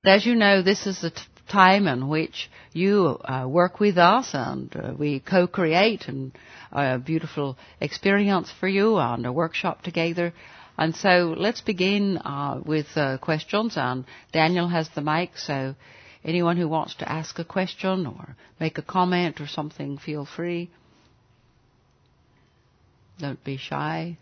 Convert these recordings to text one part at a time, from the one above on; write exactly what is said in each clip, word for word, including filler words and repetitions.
as you know, this is the t- time in which you uh, work with us, and uh, we co-create and a beautiful experience for you and a workshop together. And so let's begin uh, with uh, questions, and Daniel has the mic, so anyone who wants to ask a question or make a comment or something, feel free. Don't be shy.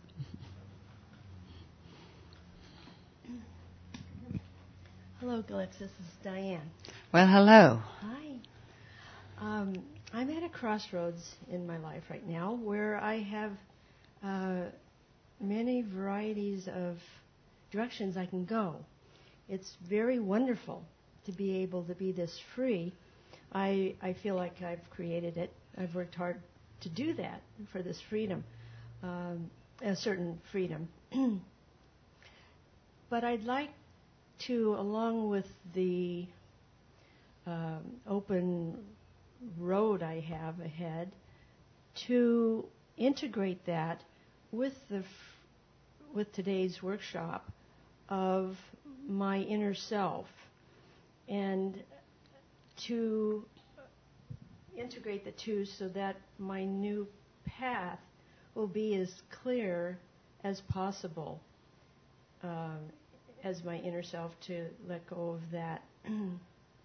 Hello, Glyphs. This is Diane. Well, hello. Hi. Um, I'm at a crossroads in my life right now where I have uh, many varieties of directions I can go. It's very wonderful to be able to be this free. I, I feel like I've created it. I've worked hard to do that, for this freedom, um, a certain freedom. But I'd like to, along with the um, open road I have ahead, to integrate that with the f- with today's workshop of my inner self, and to integrate the two so that my new path will be as clear as possible. Um, as my inner self, to let go of that, um,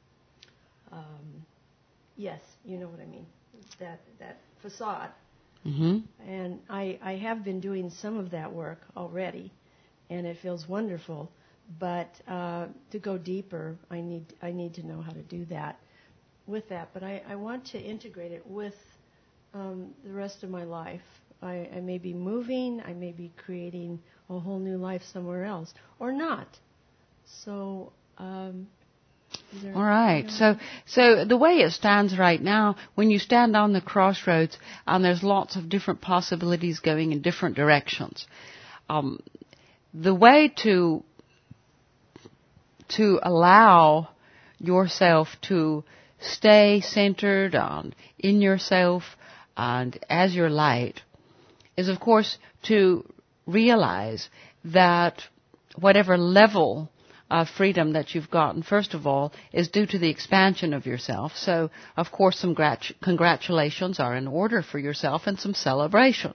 yes, you know what I mean, that that facade. Mm-hmm. And I, I have been doing some of that work already, and it feels wonderful. But uh, to go deeper, I need I need to know how to do that with that. But I, I want to integrate it with um, the rest of my life. I, I may be moving, I may be creating a whole new life somewhere else, or not. So, um, all right. So, so the way it stands right now, when you stand on the crossroads, and there's lots of different possibilities going in different directions, um, the way to to allow yourself to stay centered on in yourself and as your light is, of course, to realize that whatever level of freedom that you've gotten, first of all, is due to the expansion of yourself. So, of course, some grat- congratulations are in order for yourself and some celebration.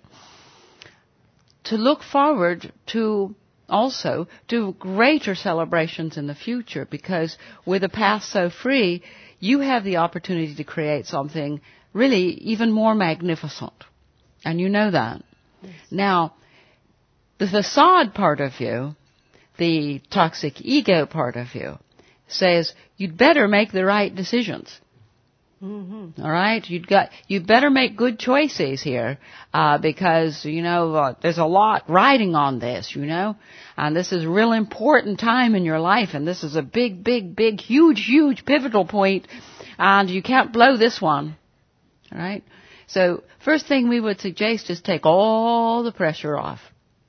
To look forward to also to greater celebrations in the future, because with a path so free, you have the opportunity to create something really even more magnificent. And you know that. Yes. Now, the facade part of you, the toxic ego part of you, says you'd better make the right decisions. Mm-hmm. All right, you'd got you better make good choices here, uh, because you know uh, there's a lot riding on this, you know, and this is a real important time in your life, and this is a big, big, big, huge, huge pivotal point, and you can't blow this one. All right. So first thing we would suggest is take all the pressure off.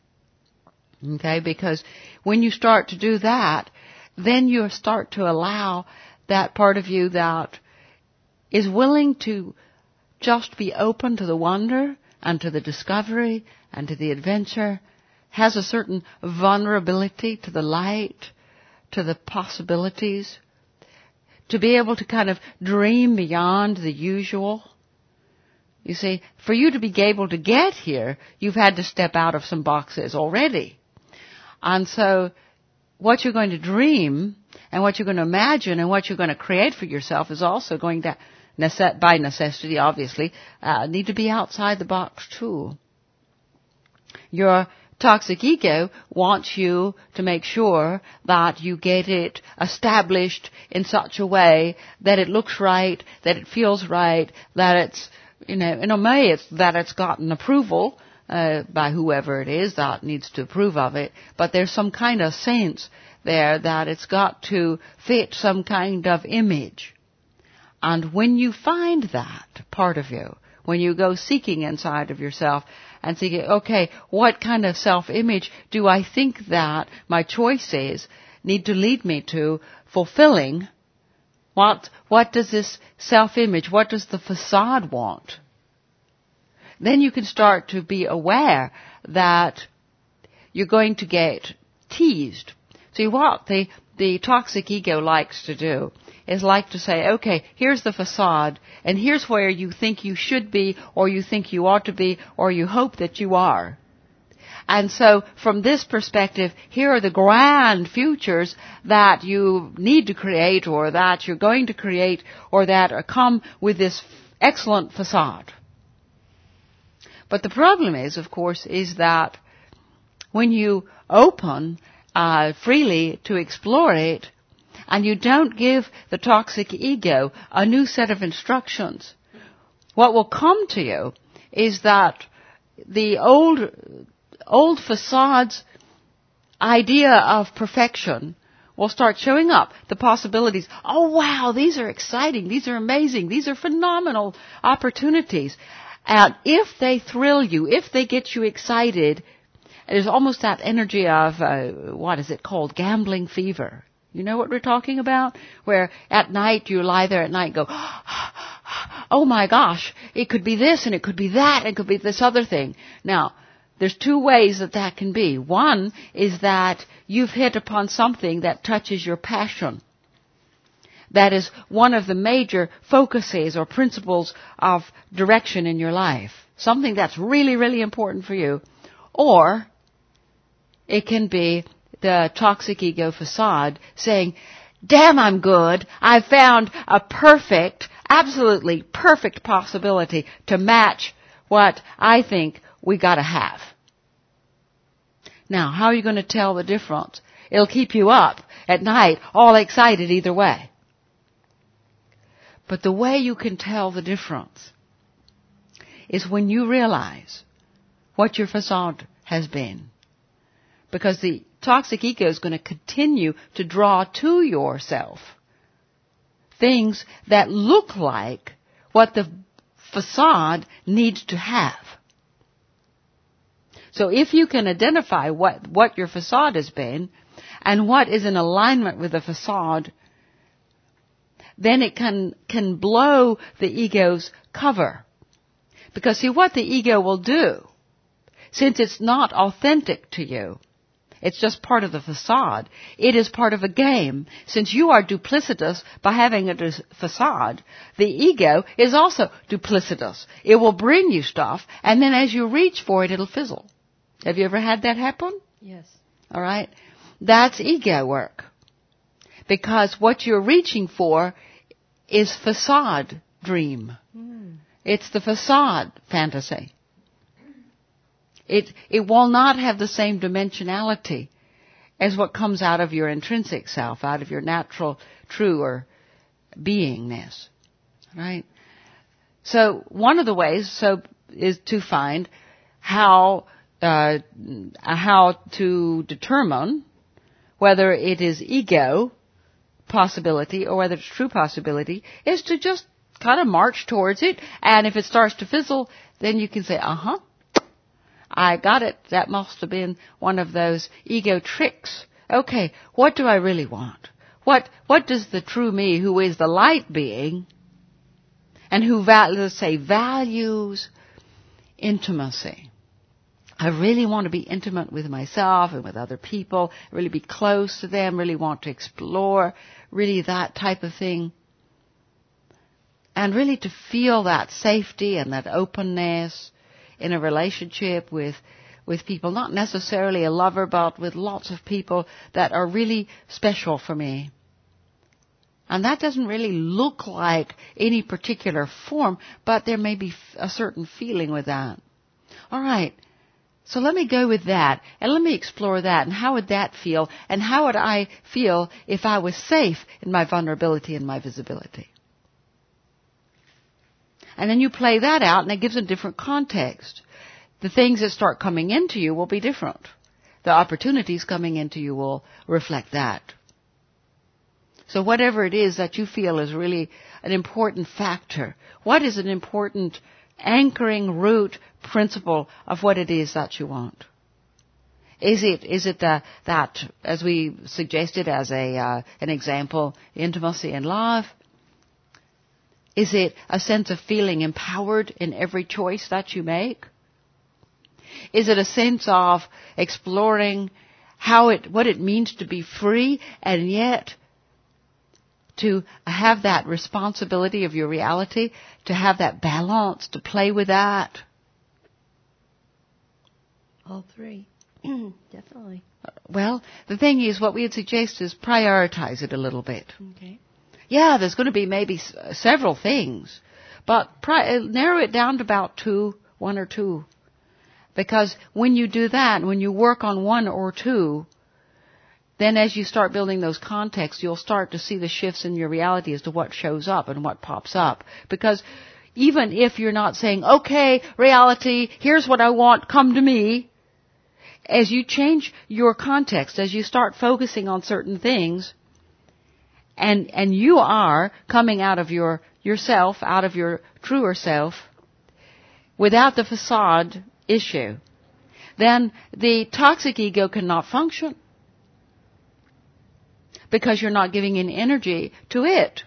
Okay, because when you start to do that, then you start to allow that part of you that is willing to just be open to the wonder and to the discovery and to the adventure, has a certain vulnerability to the light, to the possibilities, to be able to kind of dream beyond the usual. You see, for you to be able to get here, you've had to step out of some boxes already. And so what you're going to dream and what you're going to imagine and what you're going to create for yourself is also going to, by necessity, obviously, uh, need to be outside the box too. Your toxic ego wants you to make sure that you get it established in such a way that it looks right, that it feels right, that it's, you know, in a way it's that it's gotten approval uh, by whoever it is that needs to approve of it, but there's some kind of sense there that it's got to fit some kind of image. And when you find that part of you, when you go seeking inside of yourself and thinking, okay, what kind of self-image do I think that my choices need to lead me to fulfilling? What, what does this self-image, what does the facade want? Then you can start to be aware that you're going to get teased. See what? The, the toxic ego likes to do is like to say, okay, here's the facade, and here's where you think you should be, or you think you ought to be, or you hope that you are. And so, from this perspective, here are the grand futures that you need to create, or that you're going to create, or that are come with this excellent facade. But the problem is, of course, is that when you open uh, freely to explore it, and you don't give the toxic ego a new set of instructions, what will come to you is that the old old facade's idea of perfection will start showing up. The possibilities. Oh, wow, these are exciting. These are amazing. These are phenomenal opportunities. And if they thrill you, if they get you excited, there's almost that energy of, uh, what is it called, gambling fever. You know what we're talking about? Where at night you lie there at night and go, oh my gosh, it could be this and it could be that and it could be this other thing. Now, there's two ways that that can be. One is that you've hit upon something that touches your passion. That is one of the major focuses or principles of direction in your life. Something that's really, really important for you. Or it can be the toxic ego facade saying, damn, I'm good. I found a perfect, absolutely perfect possibility to match what I think we gotta have. Now, how are you going to tell the difference? It'll keep you up at night, all excited either way. But the way you can tell the difference is when you realize what your facade has been. Because the toxic ego is going to continue to draw to yourself things that look like what the facade needs to have. So if you can identify what, what your facade has been and what is in alignment with the facade, then it can, can blow the ego's cover. Because see, what the ego will do, since it's not authentic to you, it's just part of the facade. It is part of a game. Since you are duplicitous by having a facade, the ego is also duplicitous. It will bring you stuff, and then as you reach for it, it'll fizzle. Have you ever had that happen? Yes. All right. That's ego work. Because what you're reaching for is facade dream. Mm. It's the facade fantasy. It, it will not have the same dimensionality as what comes out of your intrinsic self, out of your natural, truer beingness. Right? So one of the ways so is to find how uh, how to determine whether it is ego possibility or whether it's true possibility is to just kind of march towards it, and if it starts to fizzle, then you can say, uh-huh, I got it. That must have been one of those ego tricks. Okay, what do I really want? What what does the true me, who is the light being, and who, let's say, values intimacy? I really want to be intimate with myself and with other people, really be close to them, really want to explore, really that type of thing. And really to feel that safety and that openness in a relationship with with people, not necessarily a lover, but with lots of people that are really special for me. And that doesn't really look like any particular form, but there may be a certain feeling with that. All right. So let me go with that, and let me explore that, and how would that feel, and how would I feel if I was safe in my vulnerability and my visibility? And then you play that out, and it gives a different context. The things that start coming into you will be different. The opportunities coming into you will reflect that. So whatever it is that you feel is really an important factor, what is an important anchoring root principle of what it is that you want? Is it is it the, that, as we suggested as a uh, an example, intimacy and love? Is it a sense of feeling empowered in every choice that you make? Is it a sense of exploring how it, what it means to be free, and yet to have that responsibility of your reality, to have that balance, to play with that. All three. Definitely. Well, the thing is, what we'd suggest is prioritize it a little bit. Okay. Yeah, there's going to be maybe s- several things, but pri- narrow it down to about two, one or two. Because when you do that, when you work on one or two, then as you start building those contexts, you'll start to see the shifts in your reality as to what shows up and what pops up. Because even if you're not saying, okay, reality, here's what I want, come to me, as you change your context, as you start focusing on certain things, and and you are coming out of your yourself, out of your truer self, without the facade issue, then the toxic ego cannot function. Because you're not giving any energy to it.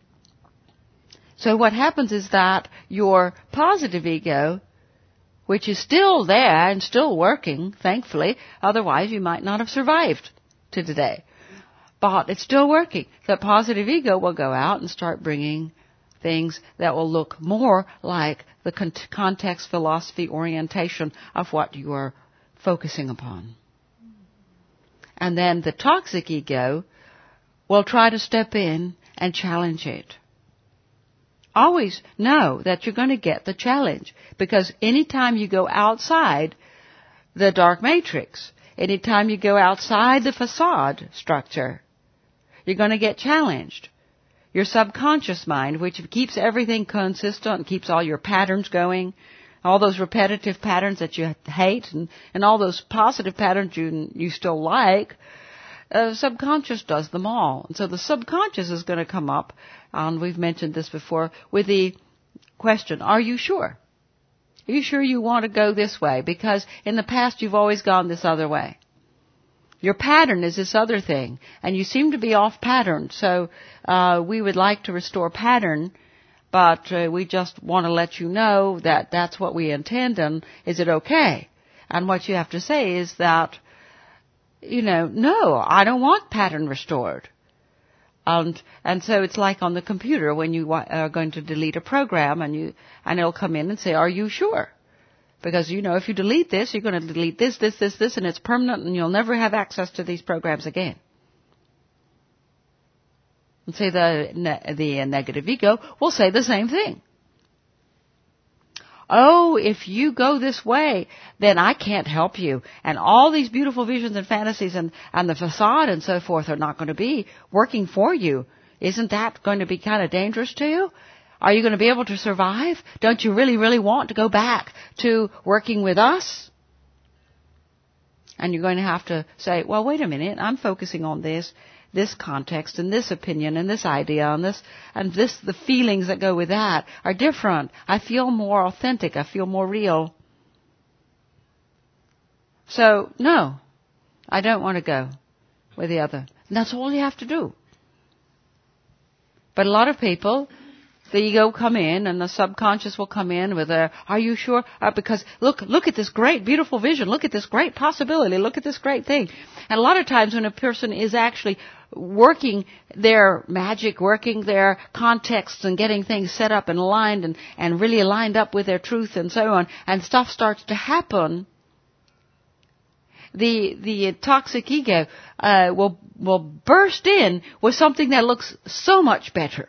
So what happens is that your positive ego, which is still there and still working, thankfully, otherwise you might not have survived to today. But it's still working. The positive ego will go out and start bringing things that will look more like the con- context, philosophy, orientation of what you are focusing upon. And then the toxic ego will try to step in and challenge it. Always know that you're going to get the challenge, because anytime you go outside the dark matrix, anytime you go outside the facade structure, you're going to get challenged. Your subconscious mind, which keeps everything consistent and keeps all your patterns going, all those repetitive patterns that you hate and, and all those positive patterns you, you still like, Uh, subconscious does them all. And so the subconscious is going to come up, and we've mentioned this before, with the question, are you sure? Are you sure you want to go this way? Because in the past you've always gone this other way. Your pattern is this other thing, and you seem to be off pattern. So uh, we would like to restore pattern, but uh, we just want to let you know that that's what we intend, and is it okay? And what you have to say is that, you know, no, I don't want pattern restored. And, and so it's like on the computer when you are going to delete a program, and you, and it'll come in and say, are you sure? Because, you know, if you delete this, you're going to delete this, this, this, this, and it's permanent, and you'll never have access to these programs again. And say the, the negative ego will say the same thing. Oh, if you go this way, then I can't help you. And all these beautiful visions and fantasies and, and the facade and so forth are not going to be working for you. Isn't that going to be kind of dangerous to you? Are you going to be able to survive? Don't you really, really want to go back to working with us? And you're going to have to say, well, wait a minute, I'm focusing on this, this context and this opinion and this idea and this, and this, the feelings that go with that are different. I feel more authentic. I feel more real. So, no, I don't want to go with the other. And that's all you have to do. But a lot of people, the ego will come in and the subconscious will come in with a, are you sure? Uh, because look, look at this great, beautiful vision. Look at this great possibility. Look at this great thing. And a lot of times when a person is actually working their magic, working their contexts and getting things set up and aligned and, and really lined up with their truth and so on, and stuff starts to happen, the the toxic ego uh, will will burst in with something that looks so much better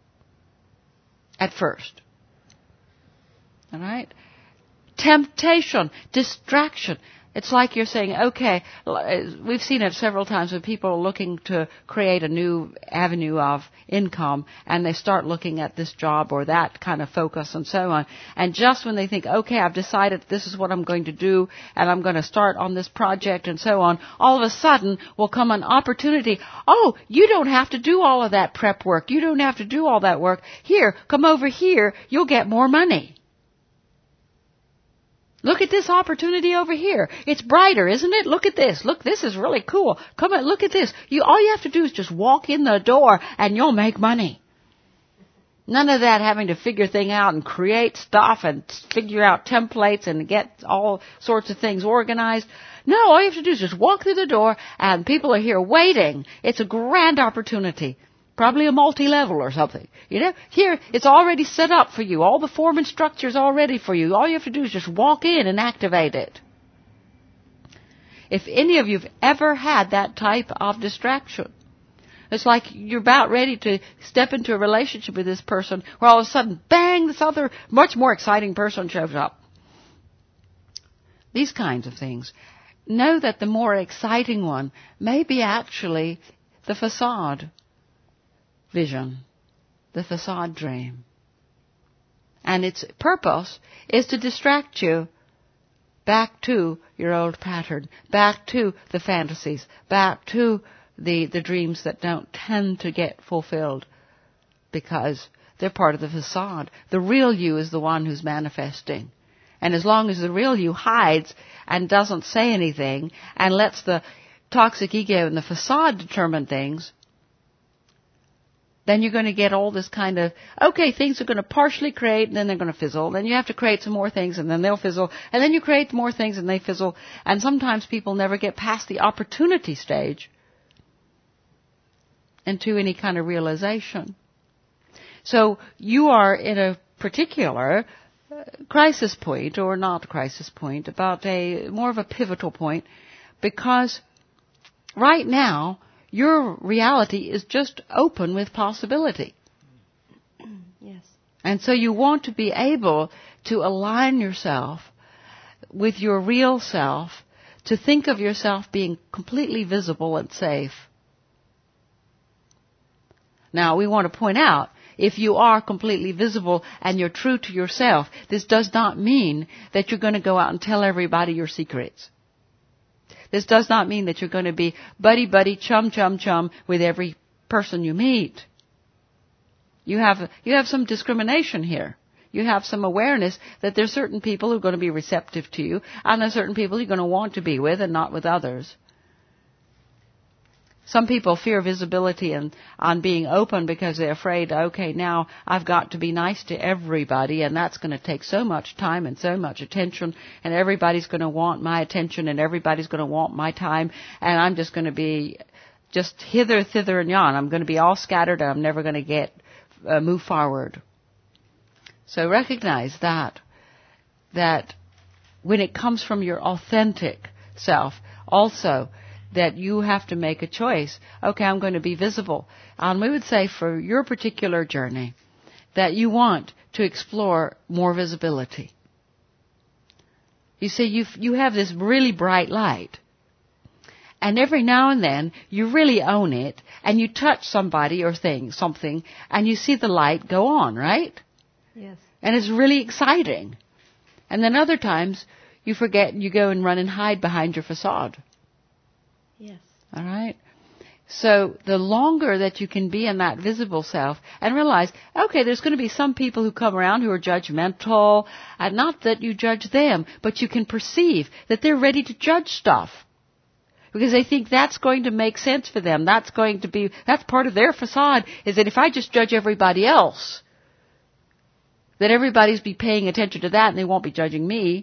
at first. All right? Temptation, distraction. It's like you're saying, okay, we've seen it several times when people are looking to create a new avenue of income, and they start looking at this job or that kind of focus and so on. And just when they think, okay, I've decided this is what I'm going to do, and I'm going to start on this project and so on, all of a sudden will come an opportunity. Oh, you don't have to do all of that prep work. You don't have to do all that work. Here, come over here. You'll get more money. Look at this opportunity over here. It's brighter, isn't it? Look at this. Look, this is really cool. Come on, look at this. You, all you have to do is just walk in the door and you'll make money. None of that having to figure things out and create stuff and figure out templates and get all sorts of things organized. No, all you have to do is just walk through the door and people are here waiting. It's a grand opportunity. Probably a multi-level or something. You know, here it's already set up for you. All the form and structure's all ready for you. All you have to do is just walk in and activate it. If any of you've ever had that type of distraction, it's like you're about ready to step into a relationship with this person where all of a sudden, bang, this other, much more exciting person shows up. These kinds of things. Know that the more exciting one may be actually the facade vision, the facade dream. And its purpose is to distract you back to your old pattern, back to the fantasies, back to the, the dreams that don't tend to get fulfilled because they're part of the facade. The real you is the one who's manifesting. And as long as the real you hides and doesn't say anything and lets the toxic ego and the facade determine things, then you're going to get all this kind of, okay, things are going to partially create and then they're going to fizzle. Then you have to create some more things and then they'll fizzle. And then you create more things and they fizzle. And sometimes people never get past the opportunity stage into any kind of realization. So you are in a particular crisis point, or not a crisis point, about a more of a pivotal point, because right now your reality is just open with possibility. Yes. And so you want to be able to align yourself with your real self, to think of yourself being completely visible and safe. Now, we want to point out, if you are completely visible and you're true to yourself, this does not mean that you're going to go out and tell everybody your secrets. This does not mean that you're going to be buddy-buddy, chum-chum-chum with every person you meet. You have, you have some discrimination here. You have some awareness that there's certain people who are going to be receptive to you, and there's certain people you're going to want to be with and not with others. Some people fear visibility and on being open because they're afraid, okay, now I've got to be nice to everybody, and that's going to take so much time and so much attention, and everybody's going to want my attention, and everybody's going to want my time, and I'm just going to be just hither, thither, and yon. I'm going to be all scattered, and I'm never going to get uh, move forward. So recognize that, that when it comes from your authentic self, also that you have to make a choice. Okay, I'm going to be visible. And we would say for your particular journey that you want to explore more visibility. You see, you you have this really bright light. And every now and then you really own it and you touch somebody or thing, something, and you see the light go on, right? Yes. And it's really exciting. And then other times you forget and you go and run and hide behind your facade. Yes. All right? So the longer that you can be in that visible self and realize, okay, there's going to be some people who come around who are judgmental, and not that you judge them, but you can perceive that they're ready to judge stuff. Because they think that's going to make sense for them. That's going to be, that's part of their facade, is that if I just judge everybody else, that everybody's be paying attention to that and they won't be judging me.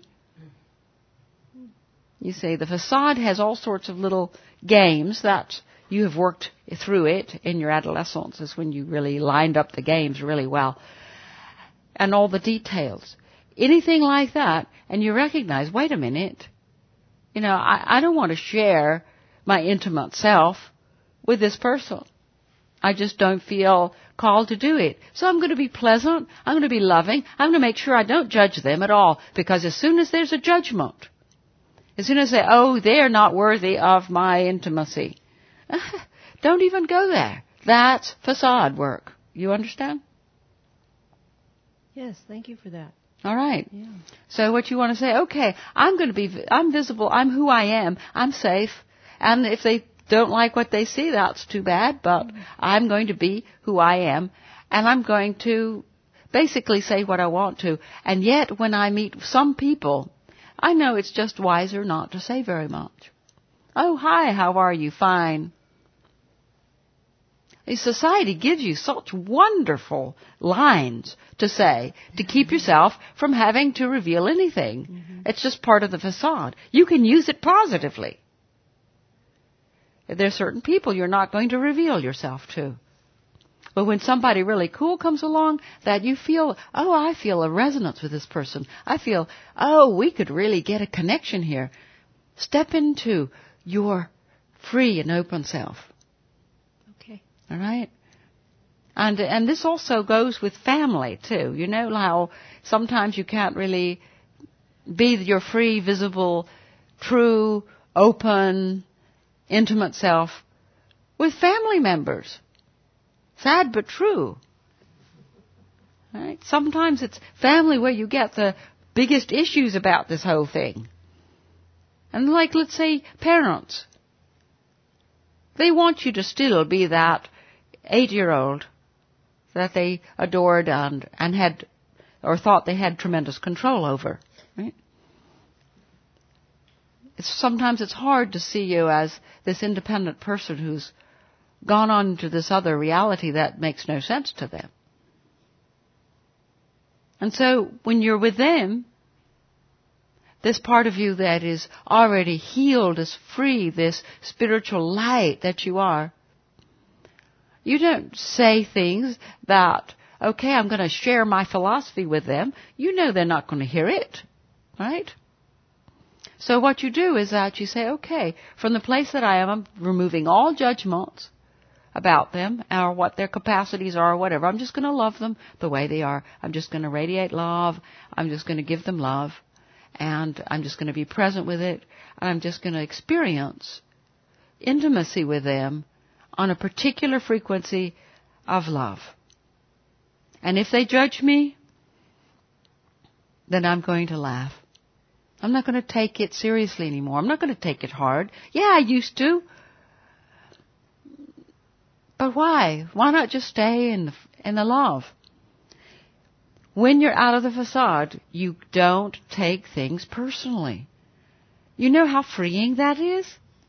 You see, the facade has all sorts of little games that you have worked through it in your adolescence, is when you really lined up the games really well. And all the details. Anything like that, and you recognize, wait a minute, you know, I, I don't want to share my intimate self with this person. I just don't feel called to do it. So I'm going to be pleasant, I'm going to be loving, I'm going to make sure I don't judge them at all, because as soon as there's a judgment, as soon as they say, oh, they're not worthy of my intimacy, don't even go there. That's facade work. You understand? Yes, thank you for that. All right. Yeah. So what you want to say, okay, I'm going to be, I'm visible, I'm who I am, I'm safe, and if they don't like what they see, that's too bad, but mm-hmm. I'm going to be who I am, and I'm going to basically say what I want to. And yet, when I meet some people, I know it's just wiser not to say very much. Oh, hi, how are you? Fine. The society gives you such wonderful lines to say to keep yourself from having to reveal anything. Mm-hmm. It's just part of the facade. You can use it positively. There are certain people you're not going to reveal yourself to. But when somebody really cool comes along, that you feel, oh, I feel a resonance with this person. I feel, oh, we could really get a connection here. Step into your free and open self. Okay. All right? And and this also goes with family, too. You know how sometimes you can't really be your free, visible, true, open, intimate self with family members. Sad but true. Right? Sometimes it's family where you get the biggest issues about this whole thing. And like, let's say, parents. They want you to still be that eight-year-old that they adored and, and had, or thought they had tremendous control over. Right? It's, sometimes it's hard to see you as this independent person who's gone on to this other reality that makes no sense to them. And so when you're with them, this part of you that is already healed, is free, this spiritual light that you are, you don't say things that, okay, I'm going to share my philosophy with them. You know they're not going to hear it, right? So what you do is that you say, okay, from the place that I am, I'm removing all judgments about them or what their capacities are or whatever. I'm just going to love them the way they are. I'm just going to radiate love. I'm just going to give them love. And I'm just going to be present with it. And I'm just going to experience intimacy with them on a particular frequency of love. And if they judge me, then I'm going to laugh. I'm not going to take it seriously anymore. I'm not going to take it hard. Yeah, I used to. But why? Why not just stay in the, in the love? When you're out of the facade, you don't take things personally. You know how freeing that is?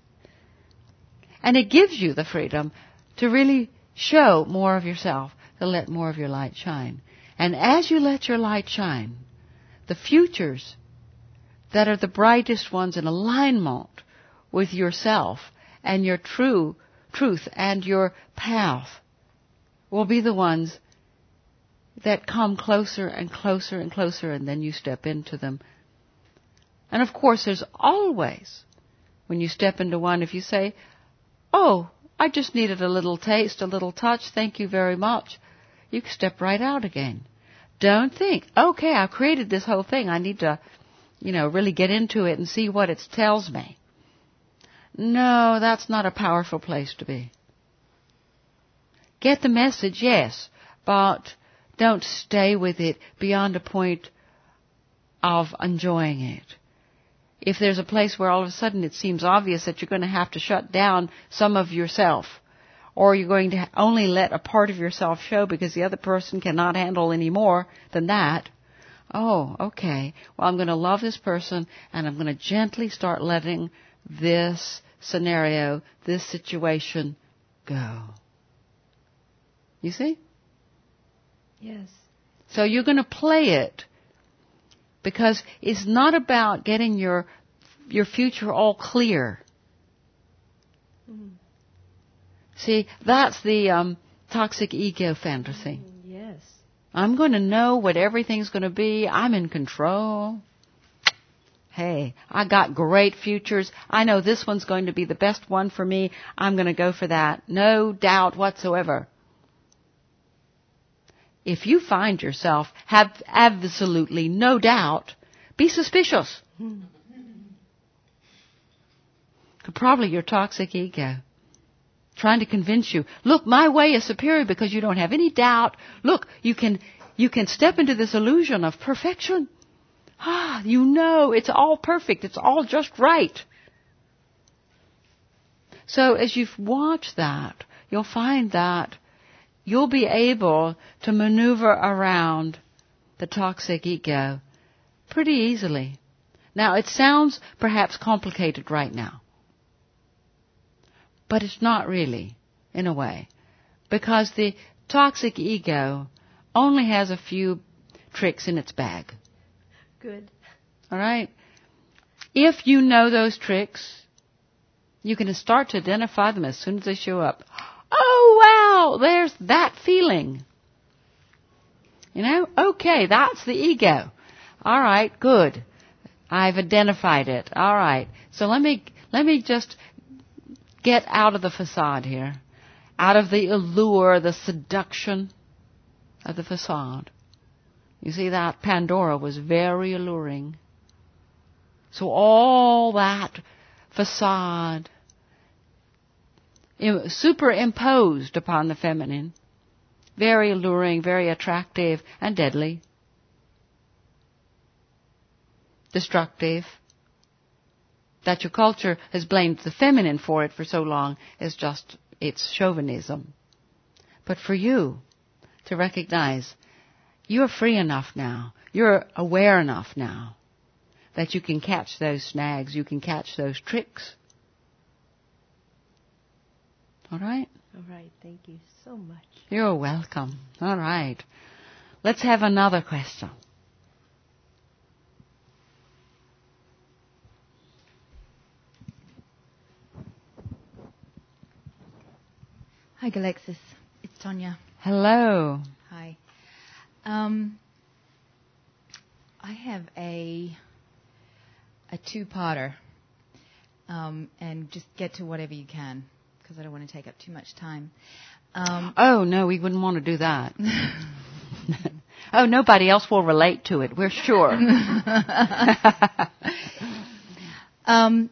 And it gives you the freedom to really show more of yourself, to let more of your light shine. And as you let your light shine, the futures that are the brightest ones in alignment with yourself and your true truth and your path will be the ones that come closer and closer and closer, and then you step into them. And of course, there's always, when you step into one, if you say, oh, I just needed a little taste, a little touch, thank you very much, you can step right out again. Don't think, okay, I've created this whole thing, I need to, you know, really get into it and see what it tells me. No, that's not a powerful place to be. Get the message, yes, but don't stay with it beyond a point of enjoying it. If there's a place where all of a sudden it seems obvious that you're going to have to shut down some of yourself, or you're going to only let a part of yourself show because the other person cannot handle any more than that, oh, okay, well, I'm going to love this person, and I'm going to gently start letting this scenario, this situation, go. You see? Yes. So you're going to play it because it's not about getting your your future all clear. Mm. See, that's the um, toxic ego fantasy. Mm, yes. I'm going to know what everything's going to be. I'm in control. Hey, I got great futures. I know this one's going to be the best one for me. I'm going to go for that. No doubt whatsoever. If you find yourself have absolutely no doubt, be suspicious. Hmm. Probably your toxic ego trying to convince you, look, my way is superior because you don't have any doubt. Look, you can you can step into this illusion of perfection. Ah, you know it's all perfect. It's all just right. So as you've watched that, you'll find that you'll be able to maneuver around the toxic ego pretty easily. Now, it sounds perhaps complicated right now, but it's not really, in a way, because the toxic ego only has a few tricks in its bag. Good. All right? If you know those tricks, you can start to identify them as soon as they show up. Oh, wow, there's that feeling. You know, okay, that's the ego. All right, good. I've identified it. All right. So let me let me just get out of the facade here, out of the allure, the seduction of the facade. You see that Pandora was very alluring. So all that facade superimposed upon the feminine, very alluring, very attractive, and deadly, destructive. That your culture has blamed the feminine for it for so long is just its chauvinism. But for you to recognize you're free enough now, you're aware enough now that you can catch those snags, you can catch those tricks. All right? All right. Thank you so much. You're welcome. All right. Let's have another question. Hi, Galexis. It's Tonya. Hello. Hi. Um, I have a a two-parter, um, and just get to whatever you can, because I don't want to take up too much time. Um, oh, no, we wouldn't want to do that. Oh, nobody else will relate to it, we're sure. um,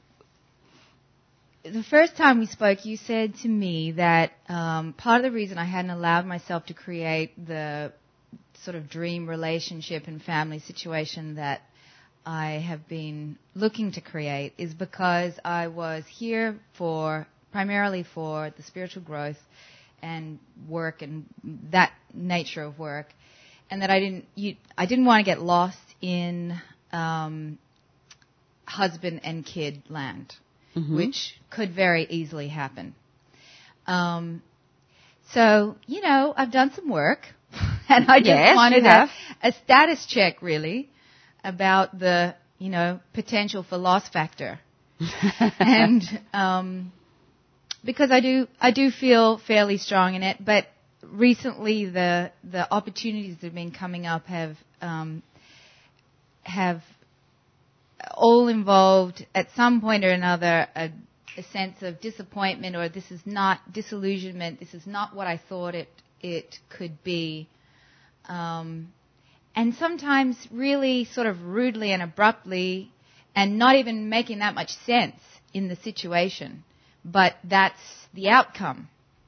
the first time we spoke, you said to me that um, part of the reason I hadn't allowed myself to create the sort of dream relationship and family situation that I have been looking to create is because I was here for primarily for the spiritual growth and work and that nature of work, and that I didn't you, I didn't want to get lost in um, husband and kid land, mm-hmm. which could very easily happen. Um, so you know, I've done some work, and I just yes, wanted a, a status check, really, about the you know potential for loss factor, and. Um, Because I do, I do feel fairly strong in it, but recently the the opportunities that have been coming up have um, have all involved at some point or another a, a sense of disappointment, or this is not disillusionment. This is not what I thought it it could be, um, and sometimes really sort of rudely and abruptly, and not even making that much sense in the situation. But that's the outcome.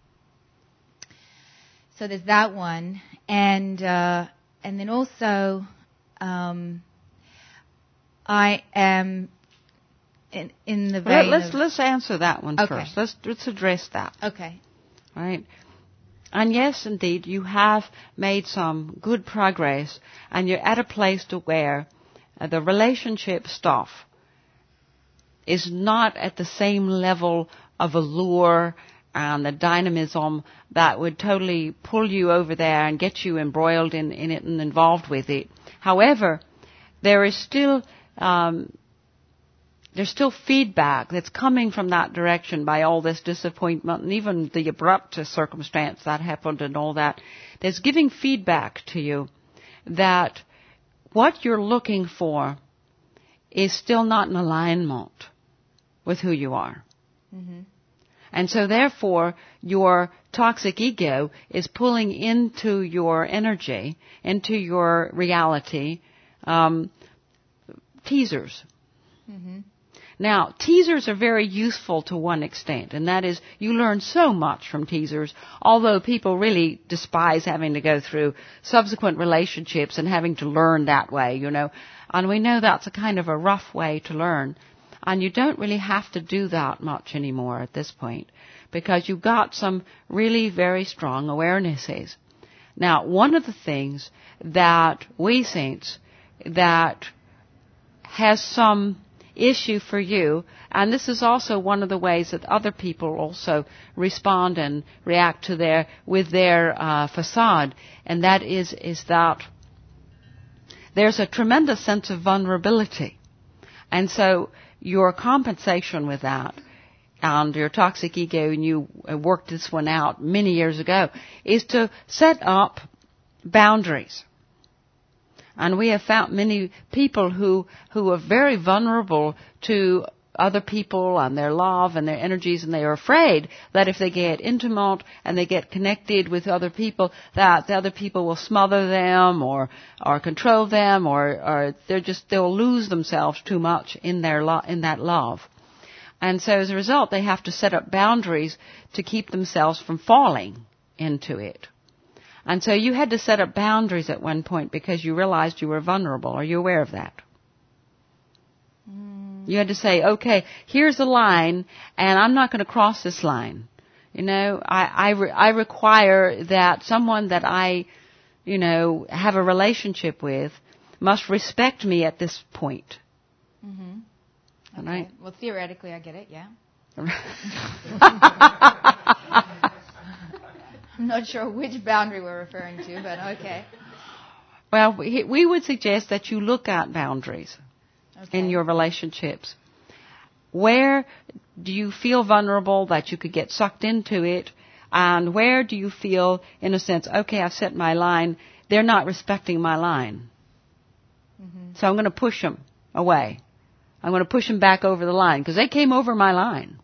So there's that one, and uh, and then also um, I am in, in the vein. Well, let's of let's answer that one okay. first. Let's let's address that. Okay. Right. And yes, indeed, you have made some good progress, and you're at a place to where uh, the relationship stuff is not at the same level of allure and the dynamism that would totally pull you over there and get you embroiled in, in it and involved with it. However, there is still um, there's still feedback that's coming from that direction by all this disappointment and even the abrupt circumstance that happened and all that. There's giving feedback to you that what you're looking for is still not in alignment with who you are. Mm-hmm. And so therefore, your toxic ego is pulling into your energy, into your reality, um, teasers. Mm-hmm. Now, teasers are very useful to one extent, and that is you learn so much from teasers, although people really despise having to go through subsequent relationships and having to learn that way, you know. And we know that's a kind of a rough way to learn. And you don't really have to do that much anymore at this point because you've got some really very strong awarenesses. Now, one of the things that we sense that has some issue for you, and this is also one of the ways that other people also respond and react to their with their uh, facade, and that is is that there's a tremendous sense of vulnerability, and so your compensation with that and your toxic ego, and you worked this one out many years ago, is to set up boundaries. And we have found many people who, who are very vulnerable to other people and their love and their energies, and they are afraid that if they get intimate and they get connected with other people, that the other people will smother them or, or control them, or, or they're just, they'll lose themselves too much in their lo- in that love. And so as a result, they have to set up boundaries to keep themselves from falling into it. And so you had to set up boundaries at one point because you realized you were vulnerable. Are you aware of that? Mm. You had to say, okay, here's a line, and I'm not going to cross this line. You know, I, I, re- I require that someone that I, you know, have a relationship with must respect me at this point. Mm-hmm. Okay. Right? Well, theoretically, I get it, yeah. I'm not sure which boundary we're referring to, but okay. Well, we, we would suggest that you look at boundaries okay. in your relationships. Where do you feel vulnerable that you could get sucked into it? And where do you feel, in a sense, okay, I've set my line, they're not respecting my line. Mm-hmm. So I'm going to push them away. I'm going to push them back over the line because they came over my line.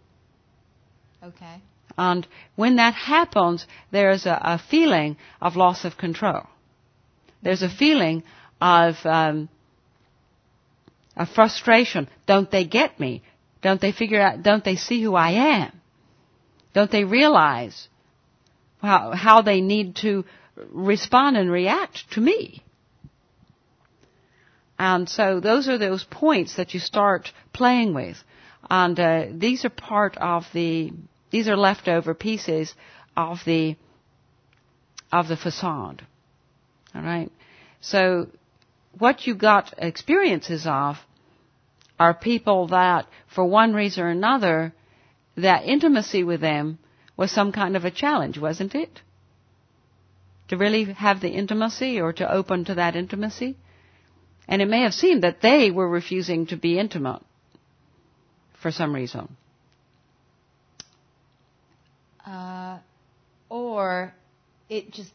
Okay. And when that happens, there's a, a feeling of loss of control. There's a feeling of um, a frustration. Don't they get me? Don't they figure out? Don't they see who I am? Don't they realize how, how they need to respond and react to me? And so those are those points that you start playing with. And uh, these are part of the, these are leftover pieces of the, of the facade. All right? So what you got experiences of are people that, for one reason or another, that intimacy with them was some kind of a challenge, wasn't it? To really have the intimacy or to open to that intimacy. And it may have seemed that they were refusing to be intimate for some reason. Uh, or it just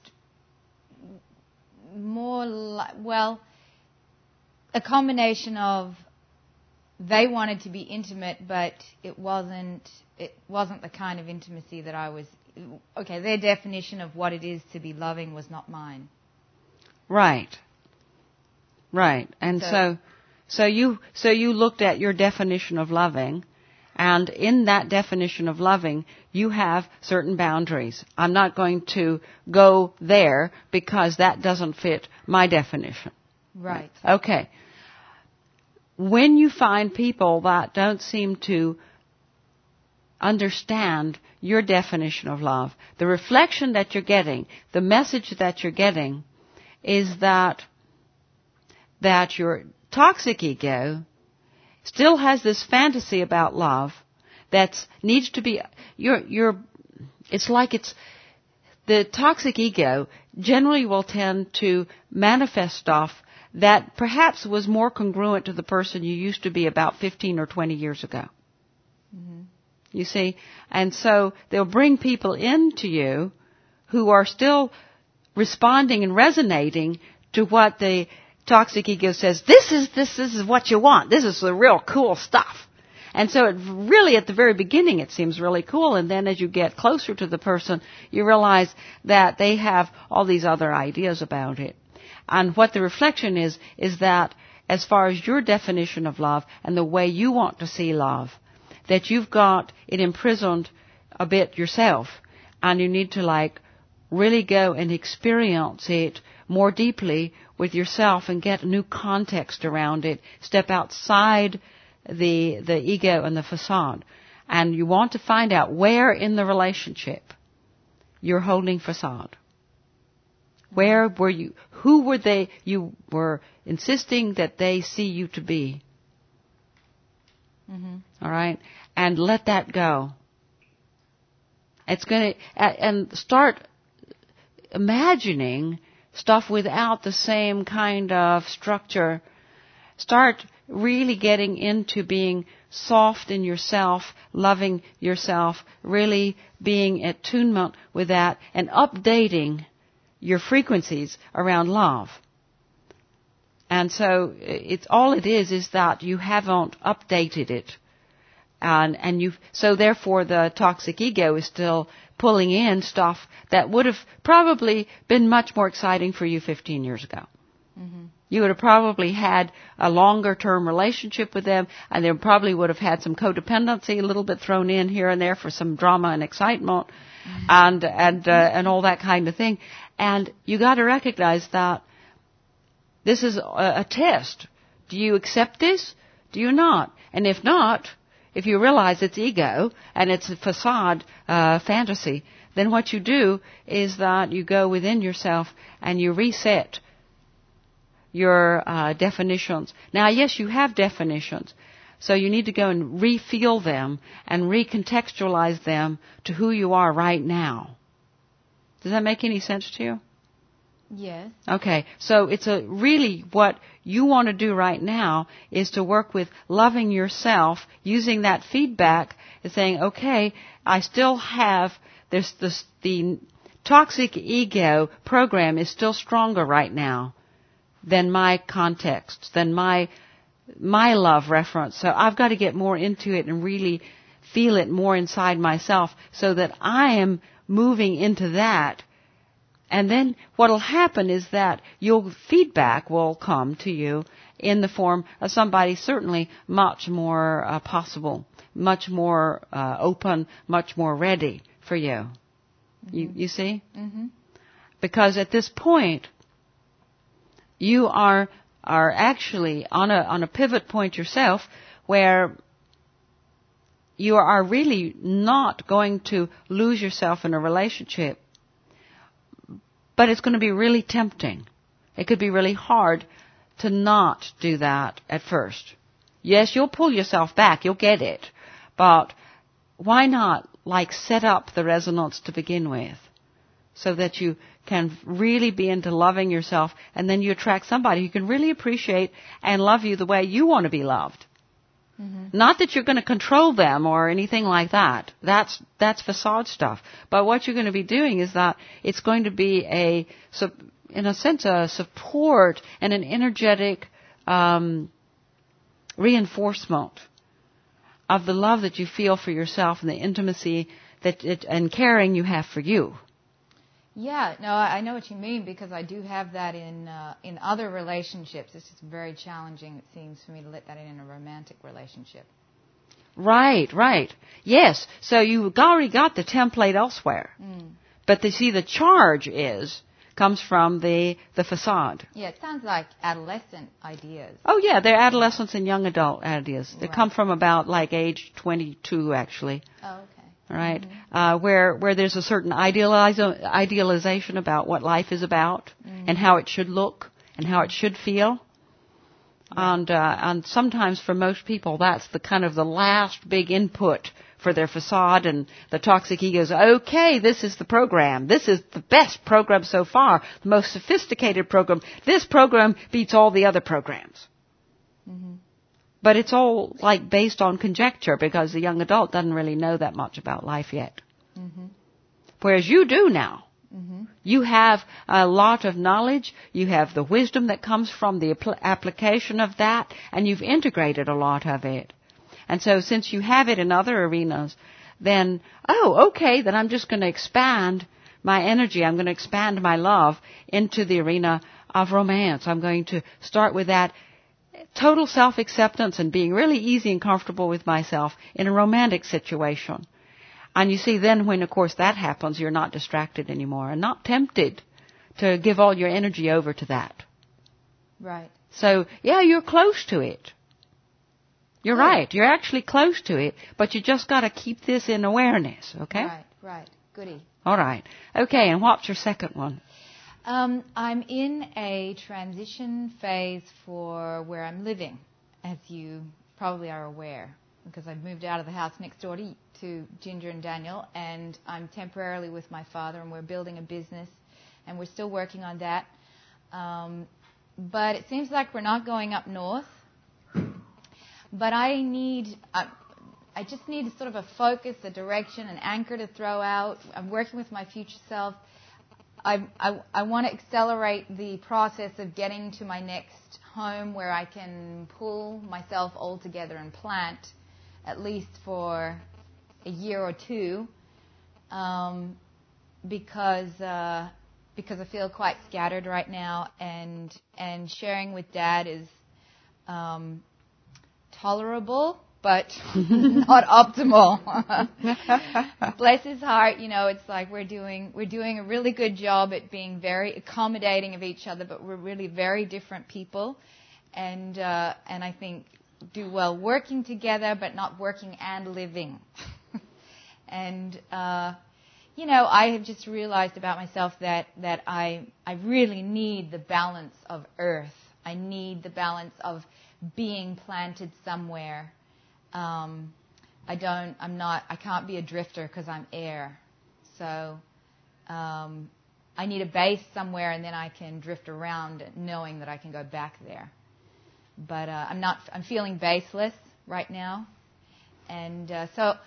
more like, well, a combination of they wanted to be intimate, but it wasn't, it wasn't the kind of intimacy that I was, okay, their definition of what it is to be loving was not mine. Right. Right. And so, so, so you, so you looked at your definition of loving, and in that definition of loving, you have certain boundaries. I'm not going to go there because that doesn't fit my definition. Right. Okay. When you find people that don't seem to understand your definition of love, the reflection that you're getting, the message that you're getting is that that your toxic ego still has this fantasy about love that needs to be, you're, you're, it's like it's, the toxic ego generally will tend to manifest stuff that perhaps was more congruent to the person you used to be about fifteen or twenty years ago. Mm-hmm. You see? And so they'll bring people into you who are still responding and resonating to what the toxic ego says, this is, this, this is what you want. This is the real cool stuff. And so it really, at the very beginning, it seems really cool. And then as you get closer to the person, you realize that they have all these other ideas about it. And what the reflection is, is that as far as your definition of love and the way you want to see love, that you've got it imprisoned a bit yourself. And you need to, like, really go and experience it more deeply with yourself and get new context around it. Step outside the the ego and the facade. And you want to find out where in the relationship you're holding facade. Where were you, who were they, you were insisting that they see you to be? Mm-hmm. All right? And let that go. It's going to, and start imagining stuff without the same kind of structure. Start really getting into being soft in yourself, loving yourself, really being at attunement with that, and updating your frequencies around love. And so it's all it is is that you haven't updated it. And, and you, so therefore the toxic ego is still pulling in stuff that would have probably been much more exciting for you fifteen years ago. Mm-hmm. You would have probably had a longer term relationship with them, and they probably would have had some codependency a little bit thrown in here and there for some drama and excitement, mm-hmm. and and uh, and all that kind of thing. And you got to recognize that this is a, a test. Do you accept this? Do you not? And if not, if you realize it's ego and it's a facade uh, fantasy, then what you do is that you go within yourself and you reset your uh, definitions. Now, yes, you have definitions, so you need to go and re-feel them and recontextualize them to who you are right now. Does that make any sense to you? Yes. Okay, so it's a really what you want to do right now is to work with loving yourself, using that feedback and saying, okay, I still have, there's this, the toxic ego program is still stronger right now than my context, than my my love reference. So I've got to get more into it and really feel it more inside myself so that I am moving into that. And then what will happen is that your feedback will come to you in the form of somebody certainly much more uh, possible, much more uh, open, much more ready for you. Mm-hmm. You, you see? Mm-hmm. Because at this point, you are are actually on a on a pivot point yourself where you are really not going to lose yourself in a relationship. But it's going to be really tempting. It could be really hard to not do that at first. Yes, you'll pull yourself back. You'll get it. But why not, like, set up the resonance to begin with so that you can really be into loving yourself, and then you attract somebody who can really appreciate and love you the way you want to be loved. Mm-hmm. Not that you're going to control them or anything like that. That's that's facade stuff. But what you're going to be doing is that it's going to be a, in a sense, a support and an energetic um, reinforcement of the love that you feel for yourself and the intimacy that it, and caring you have for you. Yeah, no, I know what you mean because I do have that in uh, in other relationships. It's just very challenging, it seems, for me to let that in in a romantic relationship. Right, right. Yes, so you've already got the template elsewhere. Mm. But they see the charge is, comes from the, the facade. Yeah, it sounds like adolescent ideas. Oh, yeah, they're adolescents and young adult ideas. They right. come from about like age twenty-two, actually. Oh, okay. Right, mm-hmm. uh, where where there's a certain idealize, idealization about what life is about mm-hmm. and how it should look and how it should feel, yeah. and uh, and sometimes for most people that's the kind of the last big input for their facade, and the toxic ego's okay, this is the program, this is the best program so far, the most sophisticated program. This program beats all the other programs. Mm-hmm. But it's all, like, based on conjecture because the young adult doesn't really know that much about life yet. Mm-hmm. Whereas you do now. Mm-hmm. You have a lot of knowledge. You have the wisdom that comes from the apl- application of that, and you've integrated a lot of it. And so since you have it in other arenas, then, oh, okay, then I'm just going to expand my energy. I'm going to expand my love into the arena of romance. I'm going to start with that total self-acceptance and being really easy and comfortable with myself in a romantic situation. And you see, then when, of course, that happens, you're not distracted anymore and not tempted to give all your energy over to that. Right. So, yeah, you're close to it. You're Good. Right. You're actually close to it, but you just got to keep this in awareness, okay? Right, right. Goody. All right. Okay, and what's your second one? Um, I'm in a transition phase for where I'm living, as you probably are aware. because I've moved out of the house next door to, to Ginger and Daniel, and I'm temporarily with my father, and we're building a business, and we're still working on that. Um, but it seems like we're not going up north. But I need, uh, I just need sort of a focus, a direction, an anchor to throw out. I'm working with my future self. I, I, I want to accelerate the process of getting to my next home where I can pull myself all together and plant, at least for a year or two, um, because uh, because I feel quite scattered right now, and and sharing with Dad is um, tolerable, but not optimal. Bless his heart, you know, it's like we're doing we're doing a really good job at being very accommodating of each other, but we're really very different people, and uh, and I think do well working together, but not working and living. and uh, you know, I have just realized about myself that that I I really need the balance of earth. I need the balance of being planted somewhere. Um, I don't, I'm not, I can't be a drifter because I'm air. So um, I need a base somewhere, and then I can drift around knowing that I can go back there. But uh, I'm not, I'm feeling baseless right now. And uh, so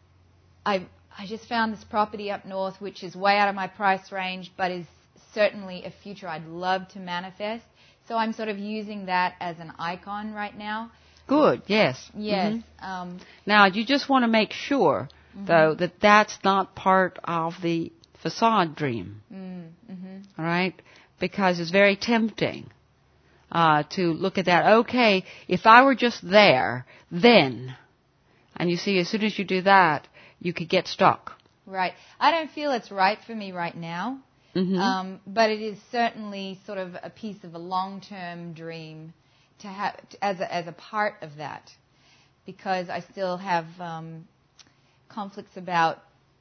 I I just found this property up north, which is way out of my price range, but is certainly a future I'd love to manifest. So I'm sort of using that as an icon right now. Good, yes. Yes. Mm-hmm. Um, now, you just want to make sure, mm-hmm. though, that that's not part of the facade dream. Mm-hmm. All right? Because it's very tempting uh, to look at that. Okay, if I were just there, then. And you see, as soon as you do that, you could get stuck. Right. I don't feel it's right for me right now. Mm-hmm. Um, but it is certainly sort of a piece of a long-term dream to have as a, as a part of that, because I still have um, conflicts about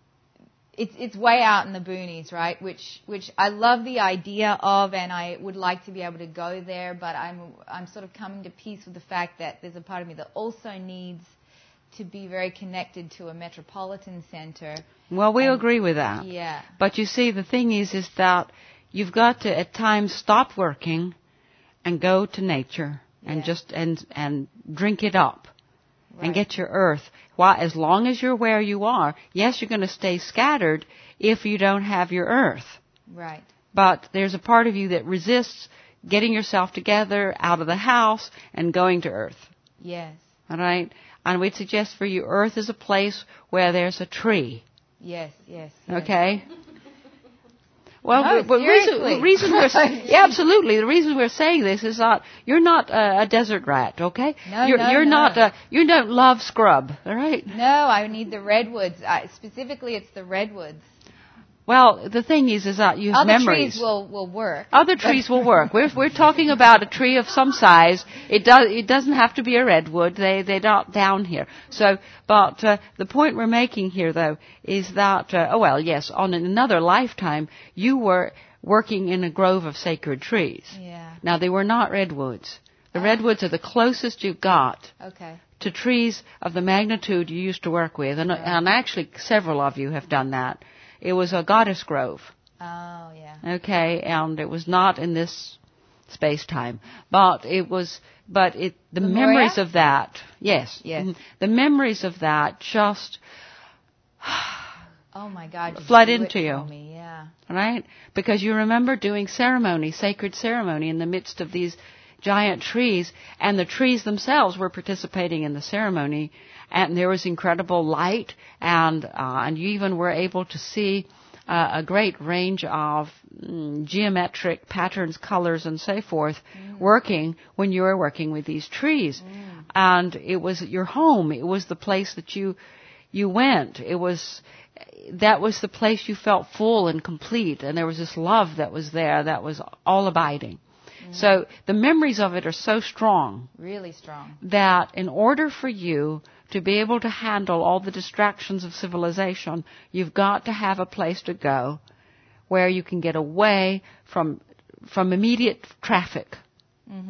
it's it's way out in the boonies, right? Which which I love the idea of, and I would like to be able to go there, but I'm I'm sort of coming to peace with the fact that there's a part of me that also needs to be very connected to a metropolitan center. Well, we and, agree with that. Yeah. But you see, the thing is, is that you've got to at times stop working and go to nature and yeah. just and and drink it up right. and get your earth. Why? As long as you're where you are, yes, you're going to stay scattered if you don't have your earth. Right. But there's a part of you that resists getting yourself together out of the house and going to earth. Yes. All right? And we'd suggest for you, earth is a place where there's a tree. Yes, yes. yes. Okay? Well, no, but, but reason, the reason we're yeah, absolutely the reason we're saying this is that you're not a, a desert rat, okay? No, you're, no, you're no. not. A, you don't love scrub, all right? No, I need the redwoods. I, specifically, it's the redwoods. Well, the thing is, is that you have Other memories. Other trees will, will work. Other trees will work. We're we're talking about a tree of some size. It does it doesn't have to be a redwood. They they're not down here. So, but uh, the point we're making here, though, is that uh, oh well, yes, on another lifetime you were working in a grove of sacred trees. Yeah. Now they were not redwoods. The oh. redwoods are the closest you got. Okay. To trees of the magnitude you used to work with, and, right. and actually several of you have done that. It was a goddess grove. Oh, yeah. Okay, and it was not in this space-time. But it was, but it, the Lemuria? memories of that, yes. Yes. Mm, the memories of that just oh my God, you flood do into it you. For me, yeah. Right? Because you remember doing ceremony, sacred ceremony in the midst of these giant trees, and the trees themselves were participating in the ceremony, and there was incredible light, and uh, and you even were able to see uh, a great range of mm, geometric patterns, colors, and so forth mm. working when you were working with these trees. Mm. And it was your home. It was the place that you you went. It was that was the place you felt full and complete, and there was this love that was there that was all abiding. So the memories of it are so strong. Really strong. That in order for you to be able to handle all the distractions of civilization, you've got to have a place to go where you can get away from from immediate traffic. Mm-hmm.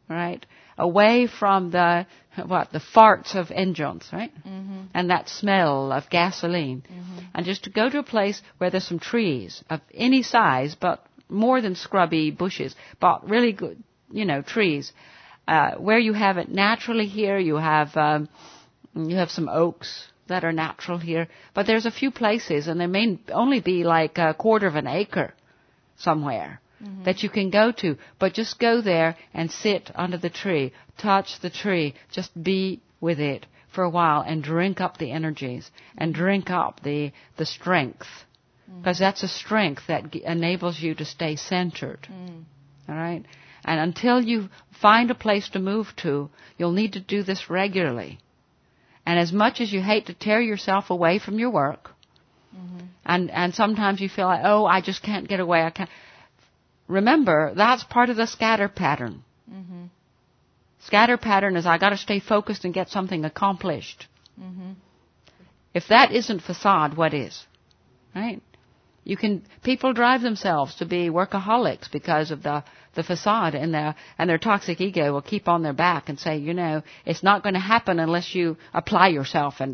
right? Away from the, what, the farts of engines, right? Mm-hmm. And that smell of gasoline. Mm-hmm. And just to go to a place where there's some trees of any size, but more than scrubby bushes, but really good, you know, trees. Uh, where you have it naturally here, you have, um, you have some oaks that are natural here, but there's a few places, and there may only be like a quarter of an acre somewhere mm-hmm. that you can go to, but just go there and sit under the tree, touch the tree, just be with it for a while and drink up the energies and drink up the, the strength, because mm-hmm. that's a strength that g- enables you to stay centered. Mm. All right? And until you find a place to move to, you'll need to do this regularly. And as much as you hate to tear yourself away from your work, mm-hmm. and, and sometimes you feel like, oh, I just can't get away, I can't. Remember, that's part of the scatter pattern. Mm-hmm. Scatter pattern is I got to stay focused and get something accomplished. Mm-hmm. If that isn't facade, what is? Right? You can, people drive themselves to be workaholics because of the, the facade, and their, and their toxic ego will keep on their back and say, you know, it's not going to happen unless you apply yourself and,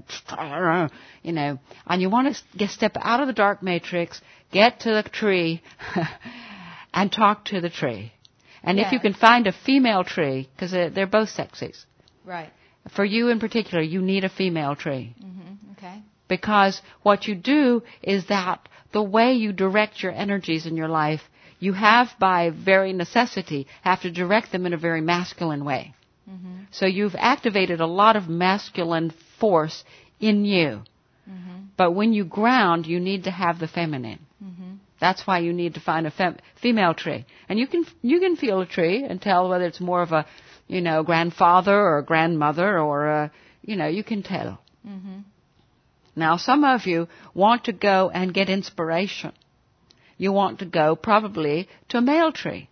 you know, and you want to get, step out of the dark matrix, get to the tree, and talk to the tree. And yes. if you can find a female tree, because they're, they're both sexies. Right. For you in particular, you need a female tree. Mm-hmm. Okay. Because what you do is that the way you direct your energies in your life, you have by very necessity have to direct them in a very masculine way. Mm-hmm. So you've activated a lot of masculine force in you. Mm-hmm. But when you ground, you need to have the feminine. Mm-hmm. That's why you need to find a fem- female tree. And you can you can feel a tree and tell whether it's more of a, you know, grandfather or a grandmother or a, you know, you can tell. Mm-hmm. Now, some of you want to go and get inspiration. You want to go probably to a male tree.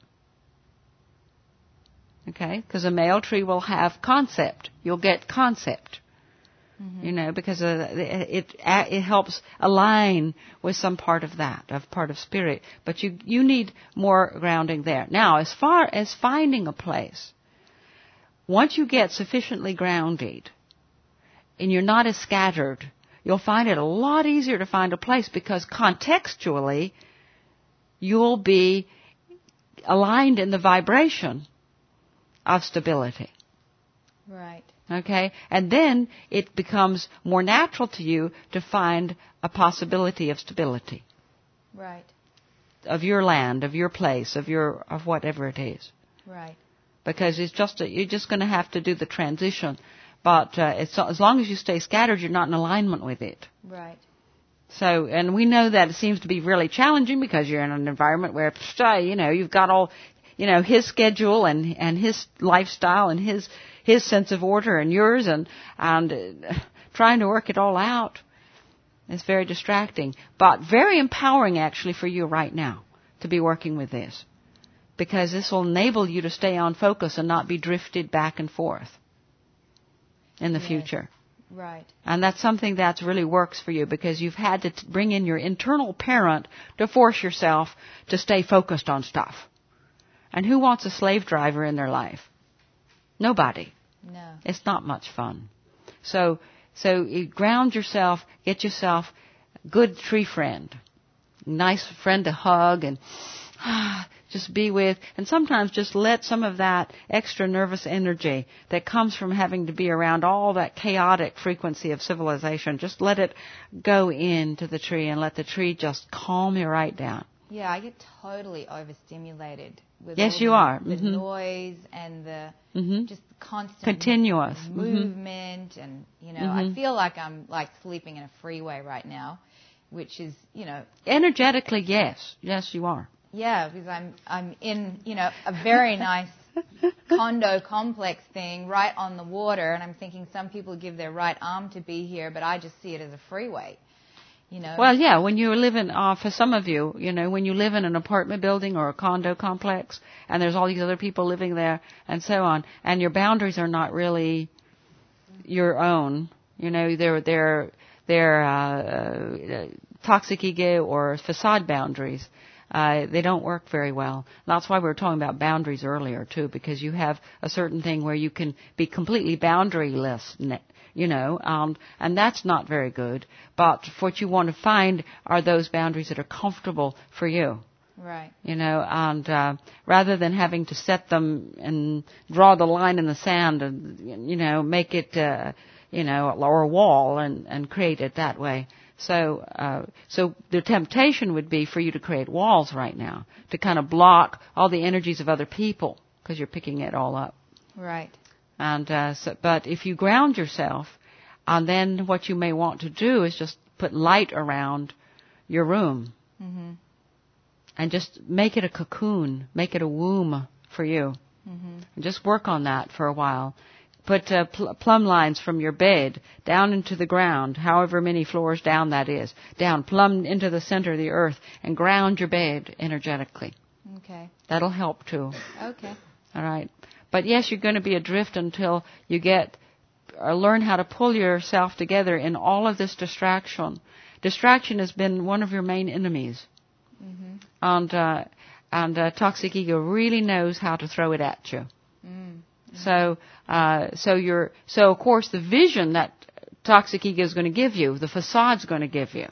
Okay? Because a male tree will have concept. You'll get concept. Mm-hmm. You know, because uh, it it helps align with some part of that, of part of spirit. But you you need more grounding there. Now, as far as finding a place, once you get sufficiently grounded and you're not as scattered, you'll find it a lot easier to find a place because contextually you'll be aligned in the vibration of stability. Right. Okay? And then it becomes more natural to you to find a possibility of stability. Right. Of your land, of your place, of your of whatever it is. Right. Because it's just a, you're just going to have to do the transition. But uh, it's, as long as you stay scattered, you're not in alignment with it. Right. So, and we know that it seems to be really challenging because you're in an environment where, you know, you've got all, you know, his schedule and and his lifestyle and his his sense of order and yours, and and uh, trying to work it all out is very distracting, but very empowering actually for you right now to be working with this, because this will enable you to stay on focus and not be drifted back and forth in the yes. future. Right. And that's something that really works for you because you've had to t- bring in your internal parent to force yourself to stay focused on stuff. And who wants a slave driver in their life? Nobody. No. It's not much fun. So, so you ground yourself, get yourself a good tree friend, nice friend to hug and just be with, and sometimes just let some of that extra nervous energy that comes from having to be around all that chaotic frequency of civilization, just let it go into the tree and let the tree just calm you right down. Yeah, I get totally overstimulated with yes, all you the, are. the mm-hmm. noise and the mm-hmm. just constant continuous movement, mm-hmm. and you know, mm-hmm. I feel like I'm like sleeping in a freeway right now, which is, you know, energetically, yes, yes, you are. Yeah, because I'm I'm in, you know, a very nice condo complex thing right on the water, and I'm thinking some people give their right arm to be here, but I just see it as a freeway, you know. Well, yeah, when you live in, uh, for some of you, you know, when you live in an apartment building or a condo complex, and there's all these other people living there, and so on, and your boundaries are not really your own, you know, they're they're they're uh, uh, toxic ego or facade boundaries. uh, they don't work very well. That's why we were talking about boundaries earlier too, because you have a certain thing where you can be completely boundaryless, you know, um, and that's not very good. But what you want to find are those boundaries that are comfortable for you. Right. You know, and uh, rather than having to set them and draw the line in the sand and, you know, make it, uh, you know, or a wall and, and create it that way. So, uh, so the temptation would be for you to create walls right now to kind of block all the energies of other people because you're picking it all up. Right. And uh, so, but if you ground yourself, and then what you may want to do is just put light around your room. Mm-hmm. And just make it a cocoon, make it a womb for you. Mm-hmm. And just work on that for a while. Put uh, pl- plumb lines from your bed down into the ground, however many floors down that is, down, plumb into the center of the earth, and ground your bed energetically. Okay. That'll help too. Okay. All right. But yes, you're going to be adrift until you get, or learn how to pull yourself together in all of this distraction. Distraction has been one of your main enemies. Mm-hmm. And uh, and uh, toxic ego really knows how to throw it at you. Mm-hmm. So uh, so you're so of course the vision that toxic ego is going to give you, the facade's going to give you,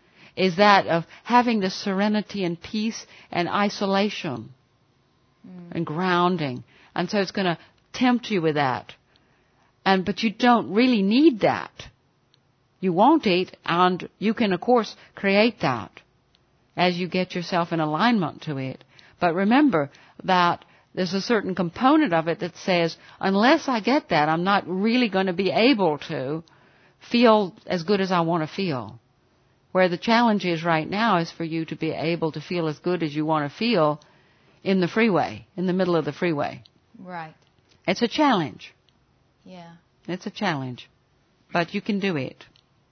is that of having the serenity and peace and isolation mm. and grounding, and so it's going to tempt you with that. And but you don't really need that. You want it, and you can of course create that as you get yourself in alignment to it. But remember that there's a certain component of it that says, unless I get that, I'm not really going to be able to feel as good as I want to feel. Where the challenge is right now is for you to be able to feel as good as you want to feel in the freeway, in the middle of the freeway. Right. It's a challenge. Yeah. It's a challenge. But you can do it.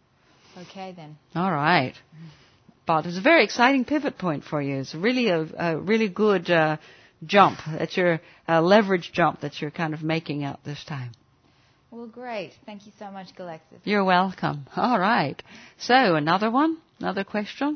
Okay, then. All right. But it's a very exciting pivot point for you. It's really a, a really good uh, jump. That's your uh, leverage jump that you're kind of making out this time. Well, great. Thank you so much, Galexis. You're welcome. All right. So, another one? Another question?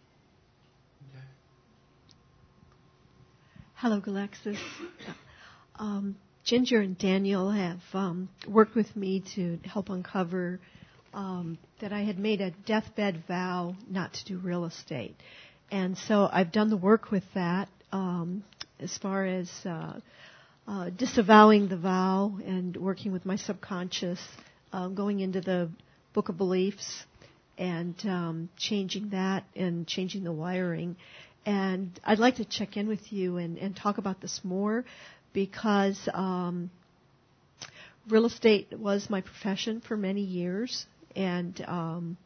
Hello, Galexis. Um, Ginger and Daniel have um, worked with me to help uncover Um, that I had made a deathbed vow not to do real estate. And so I've done the work with that um, as far as uh, uh, disavowing the vow and working with my subconscious, uh, going into the Book of Beliefs and um, changing that and changing the wiring. And I'd like to check in with you and, and talk about this more because um, real estate was my profession for many years. And um,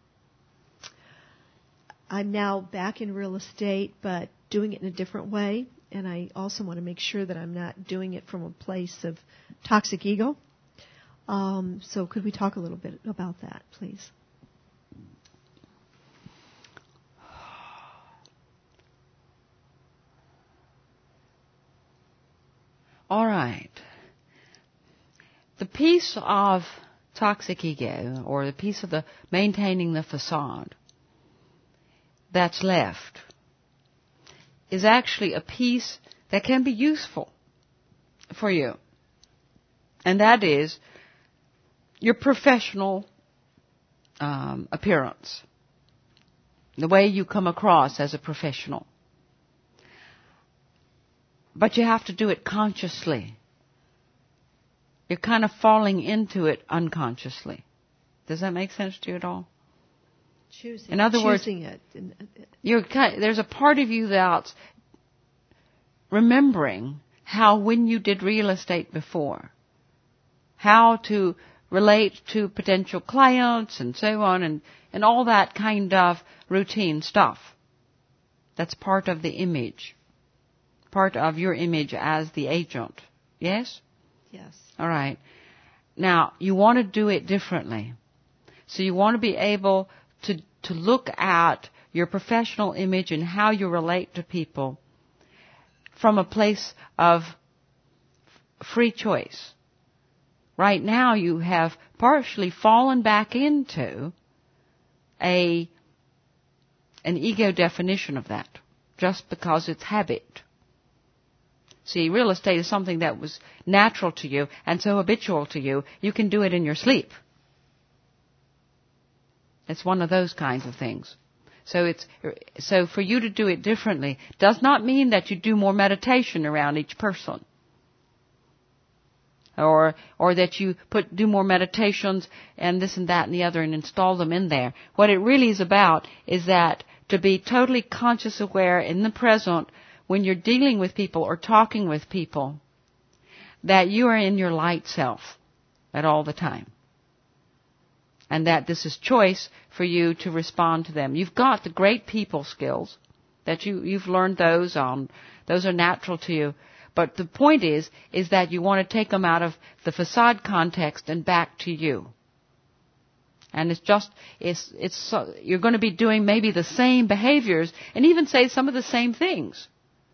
I'm now back in real estate, but doing it in a different way. And I also want to make sure that I'm not doing it from a place of toxic ego. Um, so could we talk a little bit about that, please? All right. The piece of toxic ego, or the piece of the maintaining the facade that's left, is actually a piece that can be useful for you. And that is your professional um, appearance, the way you come across as a professional. But you have to do it consciously. You're kind of falling into it unconsciously. Does that make sense to you at all? Choosing, In other choosing words, it. You're kind, there's a part of you that's remembering how when you did real estate before, how to relate to potential clients and so on, and, and all that kind of routine stuff. That's part of the image, part of your image as the agent. Yes? Yes. All right. Now, you want to do it differently. So you want to be able to, to look at your professional image and how you relate to people from a place of free choice. Right now you have partially fallen back into a an ego definition of that. just because it's habit. See, real estate is something that was natural to you and so habitual to you, you can do it in your sleep. It's one of those kinds of things. So it's, so for you to do it differently does not mean that you do more meditation around each person. Or, or that you put, do more meditations and this and that and the other and install them in there. What it really is about is that to be totally conscious aware in the present when you're dealing with people or talking with people, that you are in your light self at all the time. And that this is choice for you to respond to them. You've got the great people skills that you, you've learned those on. Those are natural to you. But the point is, is that you want to take them out of the facade context and back to you. And it's just, it's, it's, you're going to be doing maybe the same behaviors and even say some of the same things.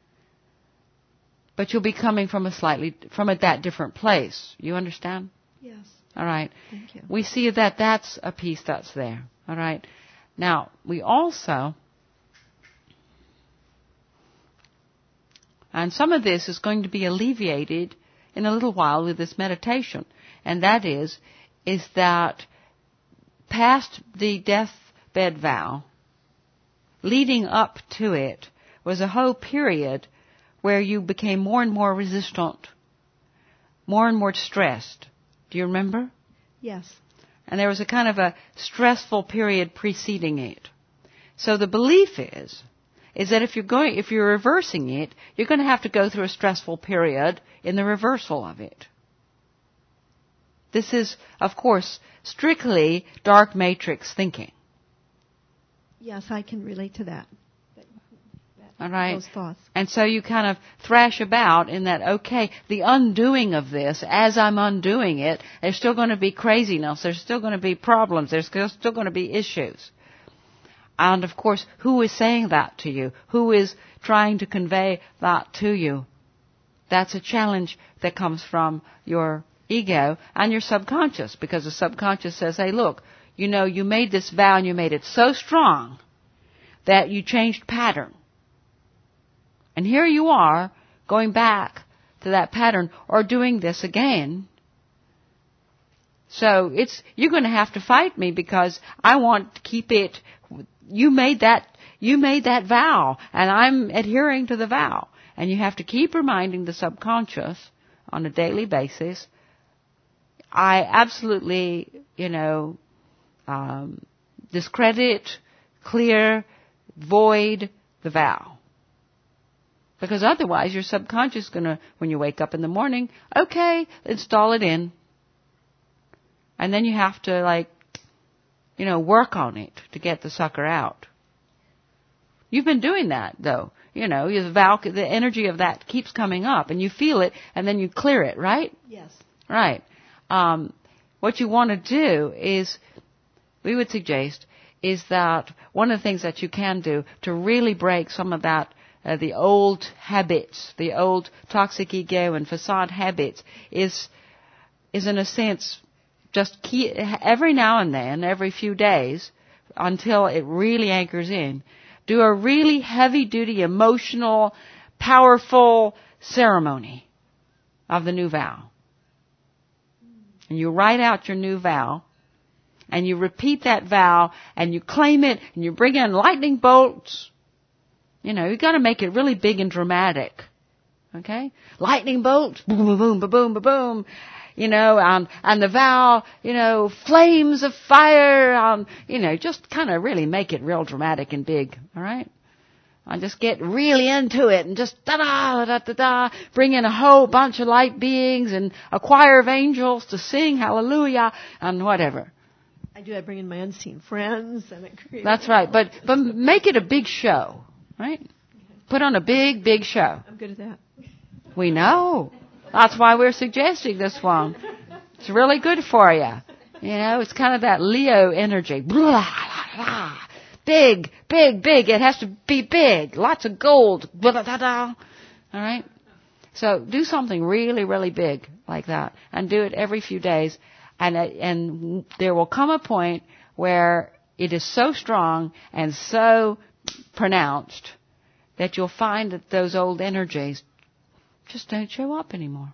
But you'll be coming from a slightly, from a that different place. You understand? Yes. All right. Thank you. We see that that's a piece that's there. All right. Now, we also, and some of this is going to be alleviated in a little while with this meditation. And that is, is that past the deathbed vow, leading up to it was a whole period where you became more and more resistant, more and more stressed. Do you remember? Yes. And there was a kind of a stressful period preceding it. So the belief is, is that if you're going, if you're reversing it, you're going to have to go through a stressful period in the reversal of it. This is, of course, strictly dark matrix thinking. Yes, I can relate to that. All right. Those thoughts. And so you kind of thrash about in that, okay, the undoing of this, as I'm undoing it, there's still going to be craziness, there's still going to be problems, there's still going to be issues. And of course, who is saying that to you? Who is trying to convey that to you? That's a challenge that comes from your ego and your subconscious, because the subconscious says, hey, look, you know, you made this vow and you made it so strong that you changed pattern. And here you are, going back to that pattern or doing this again. So it's, you're going to have to fight me because I want to keep it, you made that, you made that vow and I'm adhering to the vow. And you have to keep reminding the subconscious on a daily basis, I absolutely, you know, um, discredit, clear, void the vow. Because otherwise your subconscious is going to, when you wake up in the morning, okay, install it in. And then you have to, like, you know, work on it to get the sucker out. You've been doing that, though. You know, the vow, the energy of that keeps coming up, and you feel it, and then you clear it, right? Yes. Right. Um, what you want to do is, we would suggest, is that one of the things that you can do to really break some of that, uh, the old habits, the old toxic ego and facade habits, is, is in a sense, just keep, every now and then, every few days, until it really anchors in, do a really heavy-duty, emotional, powerful ceremony of the new vow. And you write out your new vow, and you repeat that vow, and you claim it, and you bring in lightning bolts. You know, you got to make it really big and dramatic. Okay? Lightning bolts, boom, boom, boom, boom, boom, boom, boom. You know, and, and the vow, you know, flames of fire, um, you know, just kind of really make it real dramatic and big, all right? And just get really into it and just da-da, da-da-da, bring in a whole bunch of light beings and a choir of angels to sing hallelujah and whatever. I do. I bring in my unseen friends and it creates. That's right, but, but make it a big show, right? Okay. Put on a big, big show. I'm good at that. We know. That's why we're suggesting this one. It's really good for you. You know, it's kind of that Leo energy. Blah, blah, blah. Big, big, big. It has to be big. Lots of gold. Blah, blah, blah, blah. All right? So do something really, really big like that. And do it every few days. And, and there will come a point where it is so strong and so pronounced that you'll find that those old energies just don't show up anymore.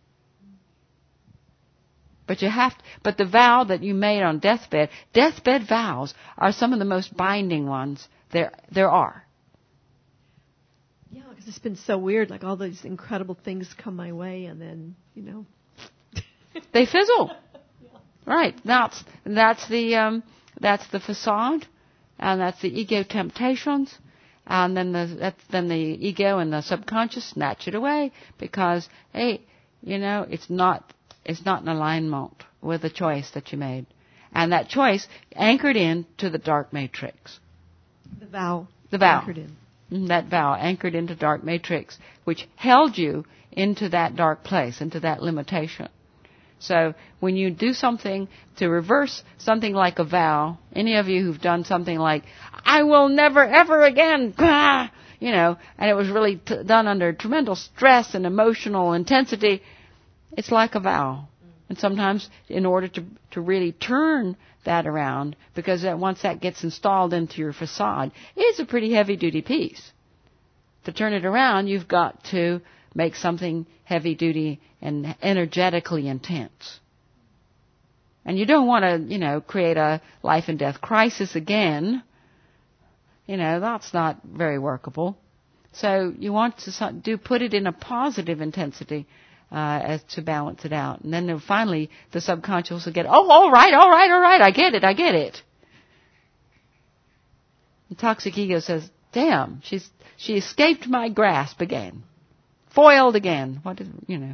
But you have to, but the vow that you made on deathbed, deathbed vows are some of the most binding ones there there are. Yeah, because it's been so weird. Like all these incredible things come my way, and then you know they fizzle. Yeah. Right. That's that's the um, that's the facade, and that's the ego temptations, and then the that's, then the ego and the subconscious snatch it away because hey, you know it's not. It's not in alignment with the choice that you made. And that choice anchored in to the dark matrix. The vow. The vow. Anchored in. Mm, that vow anchored into dark matrix, which held you into that dark place, into that limitation. So when you do something to reverse something like a vow, any of you who've done something like, I will never ever again, you know, and it was really t- done under tremendous stress and emotional intensity, it's like a vow. And sometimes in order to to really turn that around, because that once that gets installed into your facade, it's a pretty heavy-duty piece. To turn it around, you've got to make something heavy-duty and energetically intense. And you don't want to, you know, create a life and death crisis again. You know, that's not very workable. So you want to do put it in a positive intensity. Uh, as to balance it out. And then finally, the subconscious will get, oh, all right, all right, all right, I get it, I get it. The toxic ego says, damn, she's she escaped my grasp again. Foiled again. What is, you know.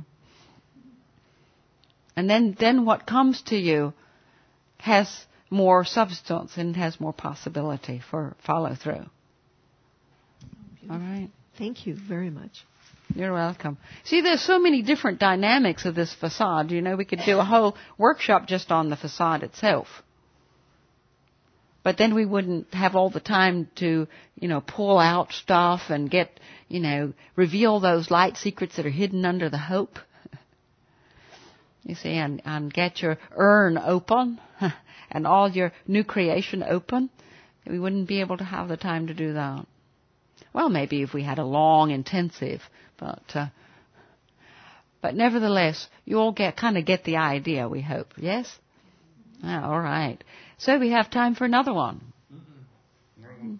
And then, then what comes to you has more substance and has more possibility for follow through. All right. Thank you very much. You're welcome. See, there's so many different dynamics of this facade. You know, we could do a whole workshop just on the facade itself. But then we wouldn't have all the time to, you know, pull out stuff and get, you know, reveal those light secrets that are hidden under the hope. You see, and, and get your urn open and all your new creation open. We wouldn't be able to have the time to do that. Well, maybe if we had a long intensive, but uh, but nevertheless, you all get kind of get the idea. We hope, yes. Ah, all right. So we have time for another one. Mm-hmm. I don't think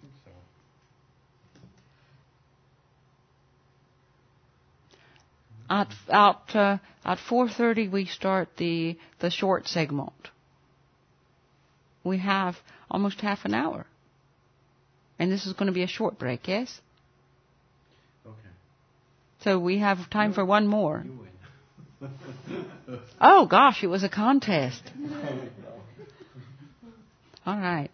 so. At at uh, at four thirty, we start the the short segment. We have almost half an hour, and this is going to be a short break. Yes. So we have time no, for one more. Oh, gosh, it was a contest. All right.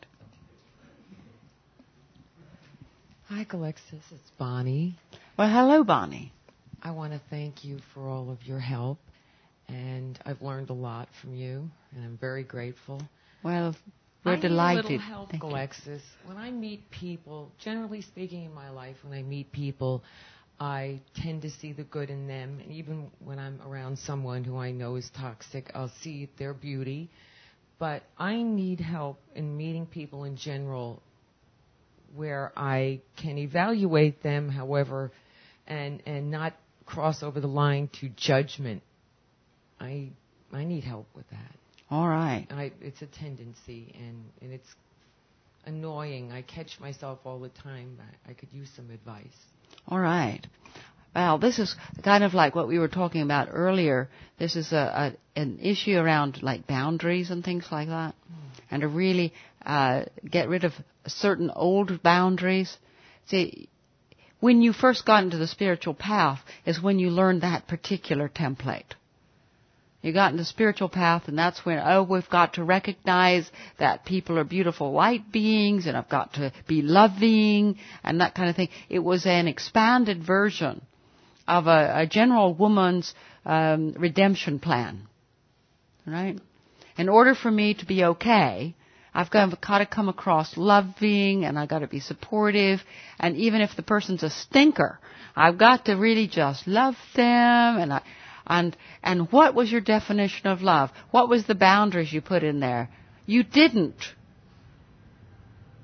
Hi, Alexis. It's Bonnie. Well, hello, Bonnie. I want to thank you for all of your help, and I've learned a lot from you, and I'm very grateful. Well, we're I delighted. Need a little help, Alexis. When I meet people, generally speaking in my life, when I meet people, I tend to see the good in them, and even when I'm around someone who I know is toxic, I'll see their beauty. But I need help in meeting people in general where I can evaluate them, however, and, and not cross over the line to judgment. I I need help with that. All right. I, it's a tendency, and, and it's annoying. I catch myself all the time. I, I could use some advice. All right. Well, this is kind of like what we were talking about earlier. This is a, a an issue around like boundaries and things like that, mm. and to really uh, get rid of certain old boundaries. See, when you first got into the spiritual path is when you learned that particular template. You got into the spiritual path, and that's when, oh, we've got to recognize that people are beautiful light beings, and I've got to be loving, and that kind of thing. It was an expanded version of a, a general woman's um, redemption plan, right? In order for me to be okay, I've got, got to come across loving, and I've got to be supportive, and even if the person's a stinker, I've got to really just love them, and I... And and what was your definition of love? What was the boundaries you put in there? You didn't.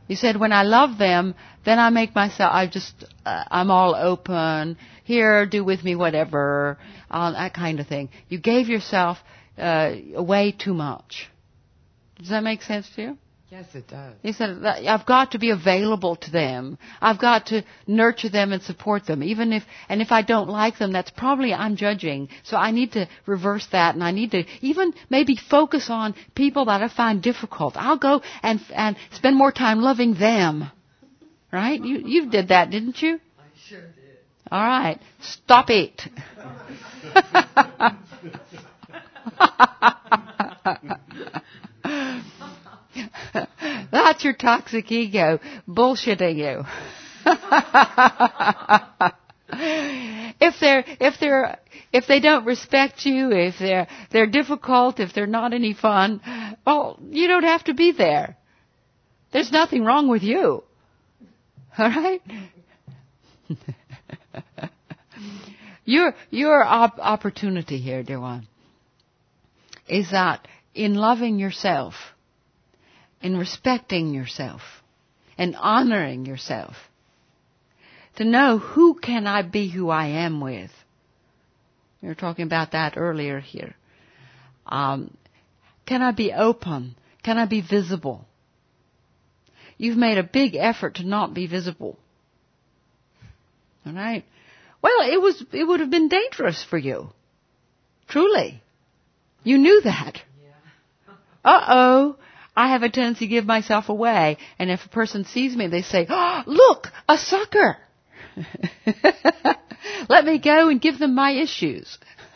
You said, when I love them, then I make myself, I just, uh, I'm all open. Here, do with me whatever, uh, that kind of thing. You gave yourself uh, away too much. Does that make sense to you? Yes, it does. You said, I've got to be available to them. I've got to nurture them and support them. Even if, and if I don't like them, that's probably I'm judging. So I need to reverse that, and I need to even maybe focus on people that I find difficult. I'll go and and spend more time loving them. Right? You you did that, didn't you? I sure did. All right. Stop it. That's your toxic ego bullshitting you. if they're if they're if they don't respect you, if they're they're difficult, if they're not any fun, well, you don't have to be there. There's nothing wrong with you. All right? your your op- opportunity here, dear one, is that in loving yourself, in respecting yourself, and honoring yourself, to know who can I be who I am with. We were talking about that earlier here. Um, can I be open? Can I be visible? You've made a big effort to not be visible. All right? Well, it was it would have been dangerous for you. Truly. You knew that. Yeah. Uh-oh. I have a tendency to give myself away. And if a person sees me, they say, oh, look, a sucker. Let me go and give them my issues.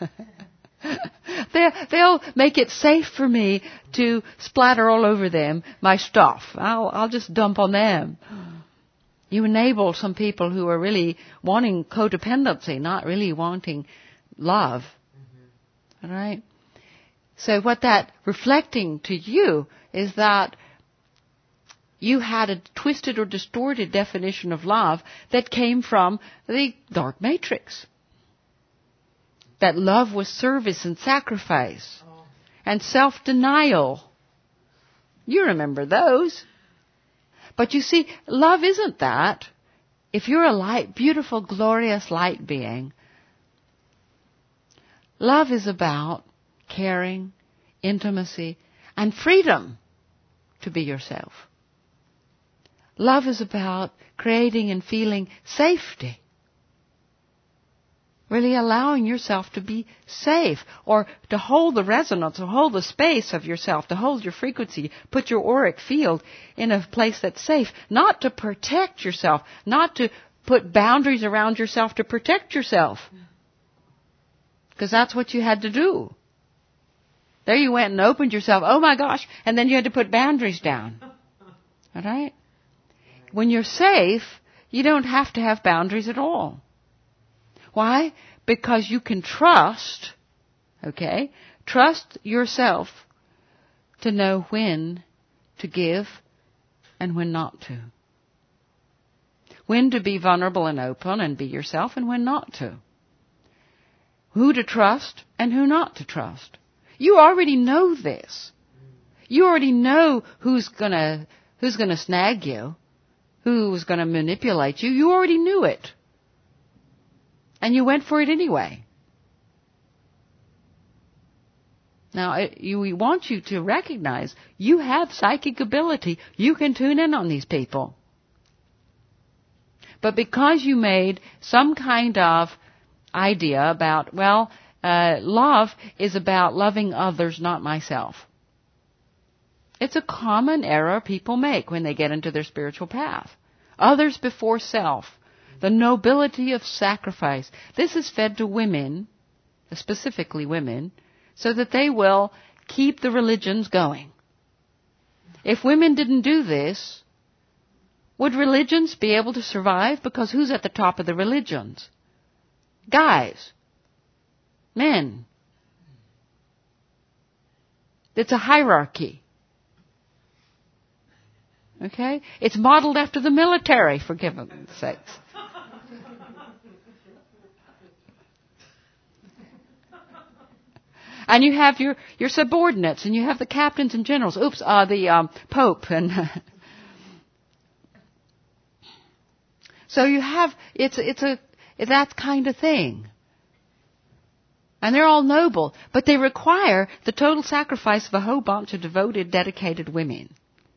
They'll make it safe for me to splatter all over them my stuff. I'll, I'll just dump on them. You enable some people who are really wanting codependency, not really wanting love. Mm-hmm. All right? So what that reflecting to you is that you had a twisted or distorted definition of love that came from the dark matrix. That love was service and sacrifice oh. and self-denial. You remember those. But you see, love isn't that. If you're a light, beautiful, glorious light being, love is about caring, intimacy, and freedom to be yourself. Love is about creating and feeling safety. Really allowing yourself to be safe, or to hold the resonance, or hold the space of yourself, to hold your frequency, put your auric field in a place that's safe. Not to protect yourself, not to put boundaries around yourself to protect yourself. Because that's what you had to do. There you went and opened yourself. Oh my gosh. And then you had to put boundaries down. All right? When you're safe, you don't have to have boundaries at all. Why? Because you can trust, okay, trust yourself to know when to give and when not to. When to be vulnerable and open and be yourself, and when not to. Who to trust and who not to trust. You already know this. You already know who's gonna, who's gonna snag you, who's gonna manipulate you. You already knew it. And you went for it anyway. Now, it, you, we want you to recognize you have psychic ability. You can tune in on these people. But because you made some kind of idea about, well, uh, love is about loving others, not myself. It's a common error people make when they get into their spiritual path. Others before self. The nobility of sacrifice. This is fed to women, specifically women, so that they will keep the religions going. If women didn't do this, would religions be able to survive? Because who's at the top of the religions? Guys. Men. It's a hierarchy. Okay? It's modeled after the military, for goodness sakes. And you have your, your subordinates, and you have the captains and generals. Oops, uh, the um, Pope. And So you have, it's, it's a, it's that kind of thing. And they're all noble, but they require the total sacrifice of a whole bunch of devoted, dedicated women.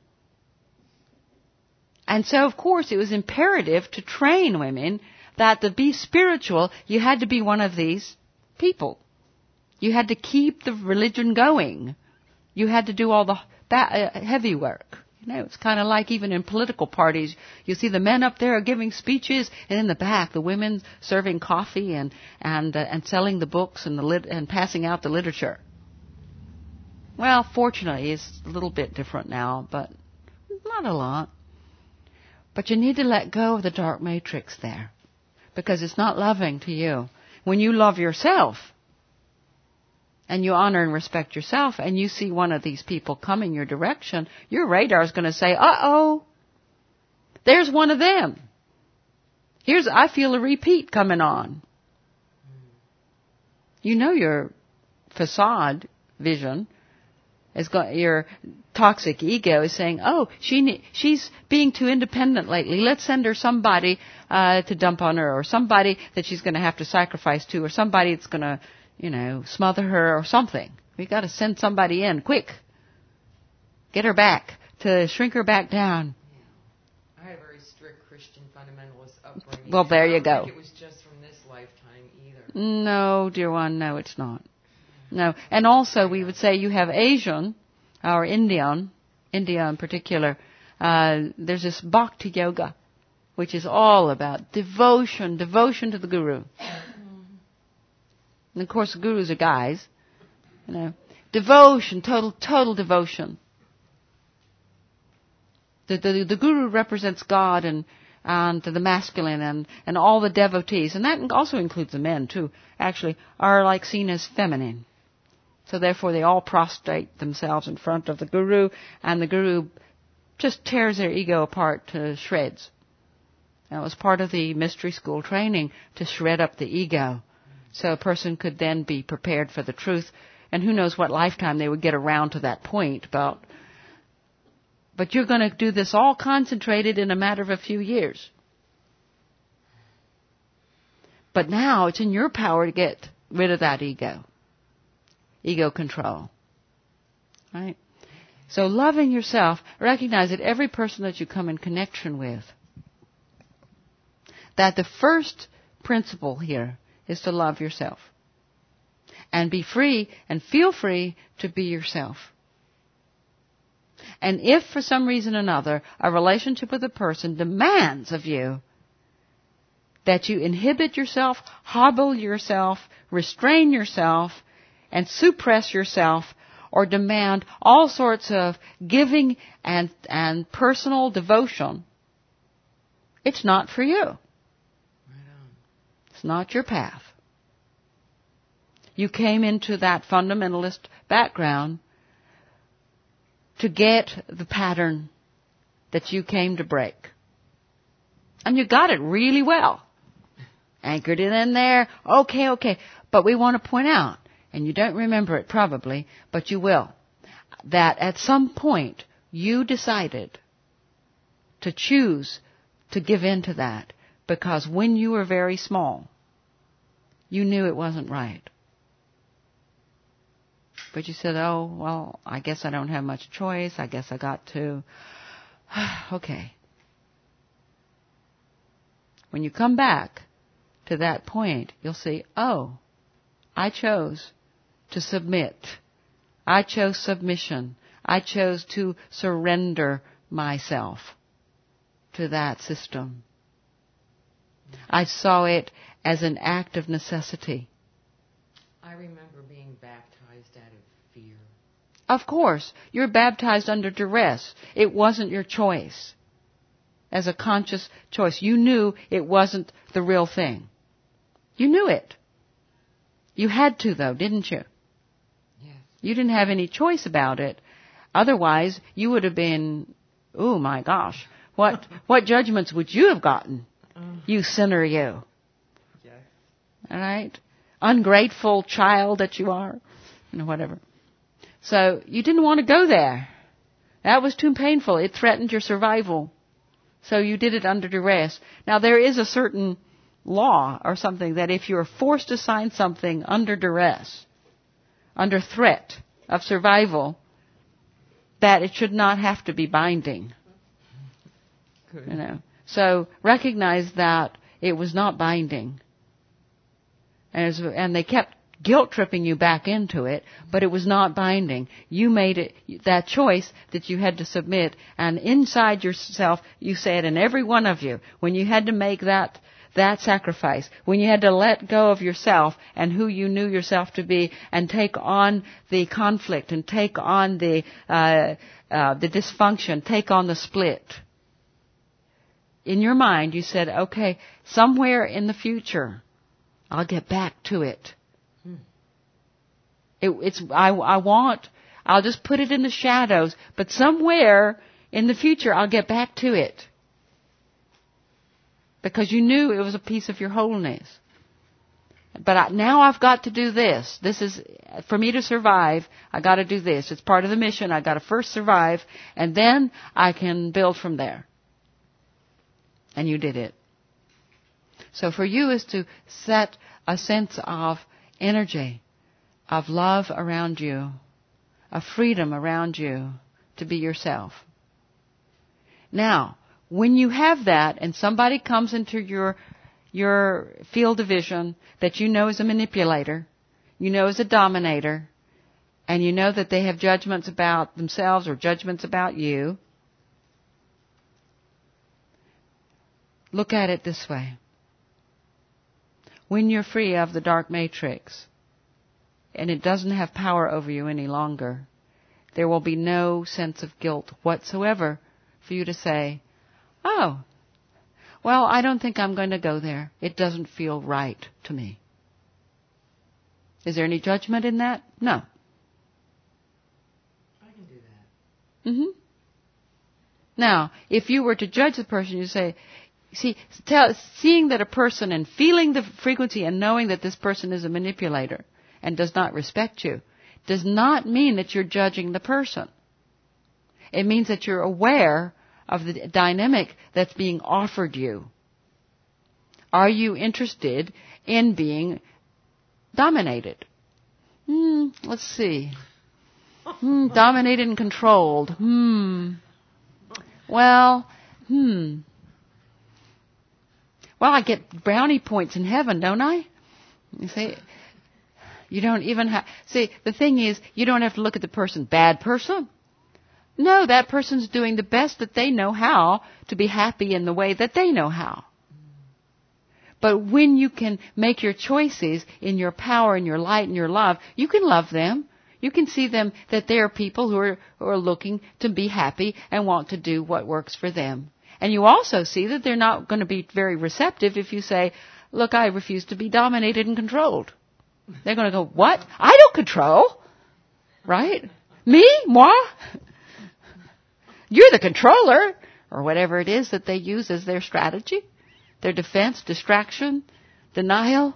And so, of course, it was imperative to train women that to be spiritual, you had to be one of these people. You had to keep the religion going. You had to do all the ba- uh, heavy work. You know, it's kind of like even in political parties. You see the men up there are giving speeches, and in the back, the women serving coffee and and uh, and selling the books and the lit- and passing out the literature. Well, fortunately, it's a little bit different now, but not a lot. But you need to let go of the dark matrix there, because it's not loving to you. When you love yourself, and you honor and respect yourself, and you see one of these people coming your direction, your radar is going to say, uh-oh, there's one of them. Here's, I feel a repeat coming on. You know your facade vision is going, your toxic ego is saying, oh, she she's being too independent lately. Let's send her somebody uh, to dump on her, or somebody that she's going to have to sacrifice to, or somebody that's going to, you know, smother her or something. We've got to send somebody in, quick. Get her back, to shrink her back down. Yeah. I had a very strict Christian fundamentalist upbringing. Well, there you I don't go. think it was just from this lifetime either. No, dear one, no, it's not. No. And also, we would say you have Asian, or Indian, India in particular. Uh, there's this Bhakti Yoga, which is all about devotion, devotion to the Guru. And of course, the gurus are guys, you know. Devotion, total, total devotion. The, the, the guru represents God and, and the masculine and, and all the devotees. And that also includes the men, too, actually, are like seen as feminine. So therefore, they all prostrate themselves in front of the guru, and the guru just tears their ego apart to shreds. That was part of the mystery school training, to shred up the ego. So a person could then be prepared for the truth. And who knows what lifetime they would get around to that point. But, but you're going to do this all concentrated in a matter of a few years. But now it's in your power to get rid of that ego. Ego control. Right? So loving yourself, recognize that every person that you come in connection with, that the first principle here is to love yourself. And be free and feel free to be yourself. And if for some reason or another a relationship with a person demands of you that you inhibit yourself, hobble yourself, restrain yourself, and suppress yourself, or demand all sorts of giving and, and personal devotion, it's not for you. It's not your path. You came into that fundamentalist background to get the pattern that you came to break. And you got it really well. Anchored it in there. Okay, okay. But we want to point out, and you don't remember it probably, but you will, that at some point you decided to choose to give in to that, because when you were very small, you knew it wasn't right. But you said, oh, well, I guess I don't have much choice. I guess I got to. Okay. When you come back to that point, you'll see, oh, I chose to submit. I chose submission. I chose to surrender myself to that system. I saw it as an act of necessity. I remember being baptized out of fear. Of course, you're baptized under duress. It wasn't your choice. As a conscious choice. You knew it wasn't the real thing. You knew it. You had to, though, didn't you? Yes. You didn't have any choice about it. Otherwise, you would have been, oh my gosh, what what judgments would you have gotten? You sinner, you. Yes. All right? Ungrateful child that you are. You know, whatever. So, you didn't want to go there. That was too painful. It threatened your survival. So you did it under duress. Now there is a certain law or something that if you're forced to sign something under duress, under threat of survival, that it should not have to be binding. Good. You know. So recognize that it was not binding. And, it was, and they kept guilt tripping you back into it, but it was not binding. You made it that choice that you had to submit, and inside yourself you said, and every one of you, when you had to make that that sacrifice, when you had to let go of yourself and who you knew yourself to be, and take on the conflict, and take on the uh, uh, the dysfunction, take on the split. In your mind, you said, okay, somewhere in the future, I'll get back to it. It, it's, I, I want, I'll just put it in the shadows, but somewhere in the future I'll get back to it. Because you knew it was a piece of your wholeness. But I, now I've got to do this. This is, for me to survive, I got to do this. It's part of the mission. I got to first survive, and then I can build from there. And you did it. So for you is to set a sense of energy, of love around you, of freedom around you to be yourself. Now, when you have that and somebody comes into your your field of vision that you know is a manipulator, you know is a dominator, and you know that they have judgments about themselves or judgments about you, look at it this way. When you're free of the dark matrix, and it doesn't have power over you any longer, there will be no sense of guilt whatsoever for you to say, oh, well, I don't think I'm going to go there. It doesn't feel right to me. Is there any judgment in that? No. I can do that. Mm-hmm. Now, if you were to judge the person, you say, see, tell, seeing that a person and feeling the frequency and knowing that this person is a manipulator and does not respect you does not mean that you're judging the person. It means that you're aware of the dynamic that's being offered you. Are you interested in being dominated? Hmm, let's see. Hmm, dominated and controlled. Hmm. Well, hmm. Well, I get brownie points in heaven, don't I? You see, you don't even have, see, the thing is, you don't have to look at the person, bad person. No, that person's doing the best that they know how to be happy in the way that they know how. But when you can make your choices in your power and your light and your love, you can love them. You can see them that they are people who are, who are looking to be happy and want to do what works for them. And you also see that they're not going to be very receptive if you say, look, I refuse to be dominated and controlled. They're going to go, what? I don't control. Right? Me? Moi? You're the controller. Or whatever it is that they use as their strategy. Their defense, distraction, denial.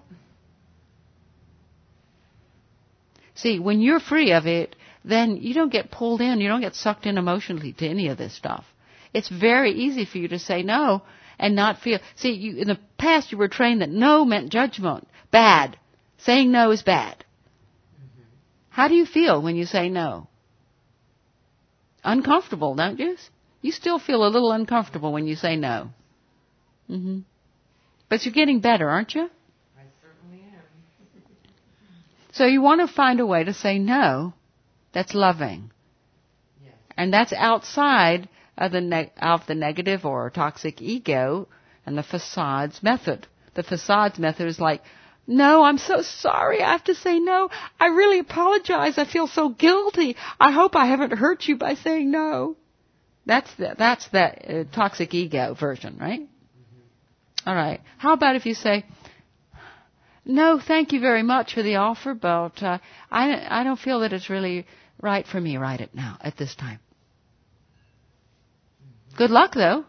See, when you're free of it, then you don't get pulled in. You don't get sucked in emotionally to any of this stuff. It's very easy for you to say no and not feel. See, you, in the past you were trained that no meant judgment. Bad. Saying no is bad. Mm-hmm. How do you feel when you say no? Uncomfortable, don't you? You still feel a little uncomfortable when you say no. Mm-hmm. But you're getting better, aren't you? I certainly am. So you want to find a way to say no that's loving. Yes. And that's outside of the, ne- of the negative or toxic ego and the facades method. The facades method is like, no, I'm so sorry. I have to say no. I really apologize. I feel so guilty. I hope I haven't hurt you by saying no. That's the, that's the uh, toxic ego version, right? Mm-hmm. All right. How about if you say, no, thank you very much for the offer, but uh, I, I don't feel that it's really right for me right at now, at this time. Mm-hmm. Good luck, though.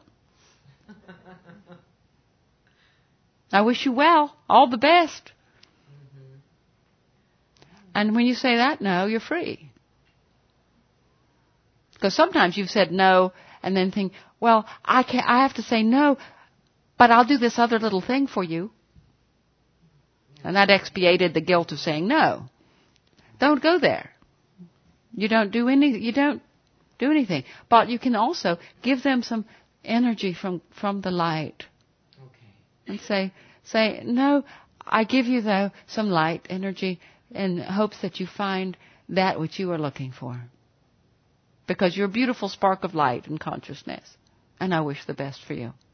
I wish you well. All the best. Mm-hmm. And when you say that no, you're free. Because sometimes you've said no and then think, well, I can I have to say no, but I'll do this other little thing for you. And that expiated the guilt of saying no. Don't go there. You don't do any, you don't do anything. But you can also give them some energy from, from the light. Okay. And say, say, no, I give you though some light energy in hopes that you find that which you are looking for. Because you're a beautiful spark of light and consciousness. And I wish the best for you.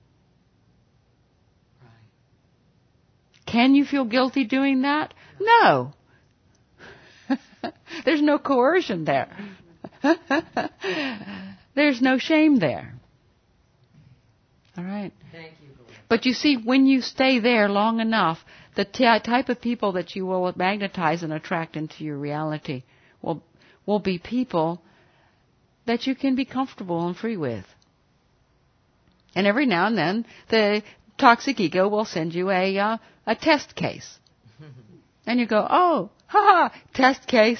Right. Can you feel guilty doing that? No. There's no coercion there. There's no shame there. All right. Thank you, Lord. But you see, when you stay there long enough, the t- type of people that you will magnetize and attract into your reality will will be people that you can be comfortable and free with. And every now and then, the toxic ego will send you a uh, a test case, and you go, "Oh, ha ha, test case."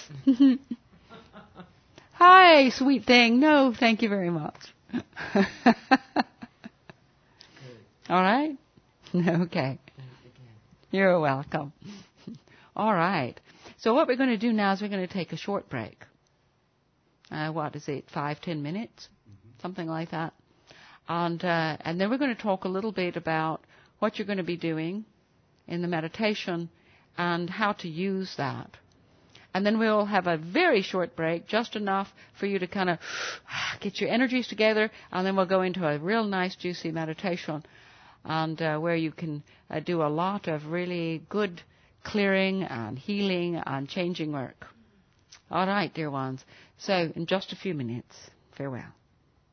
Hi, sweet thing. No, thank you very much. All right? Okay. You're welcome. All right. So what we're going to do now is we're going to take a short break. Uh, what is it, five, ten minutes? Mm-hmm. Something like that. And, uh, and then we're going to talk a little bit about what you're going to be doing in the meditation and how to use that. And then we'll have a very short break, just enough for you to kind of get your energies together, and then we'll go into a real nice, juicy meditation, and uh, where you can uh, do a lot of really good clearing and healing and changing work. All right, dear ones. So in just a few minutes, farewell.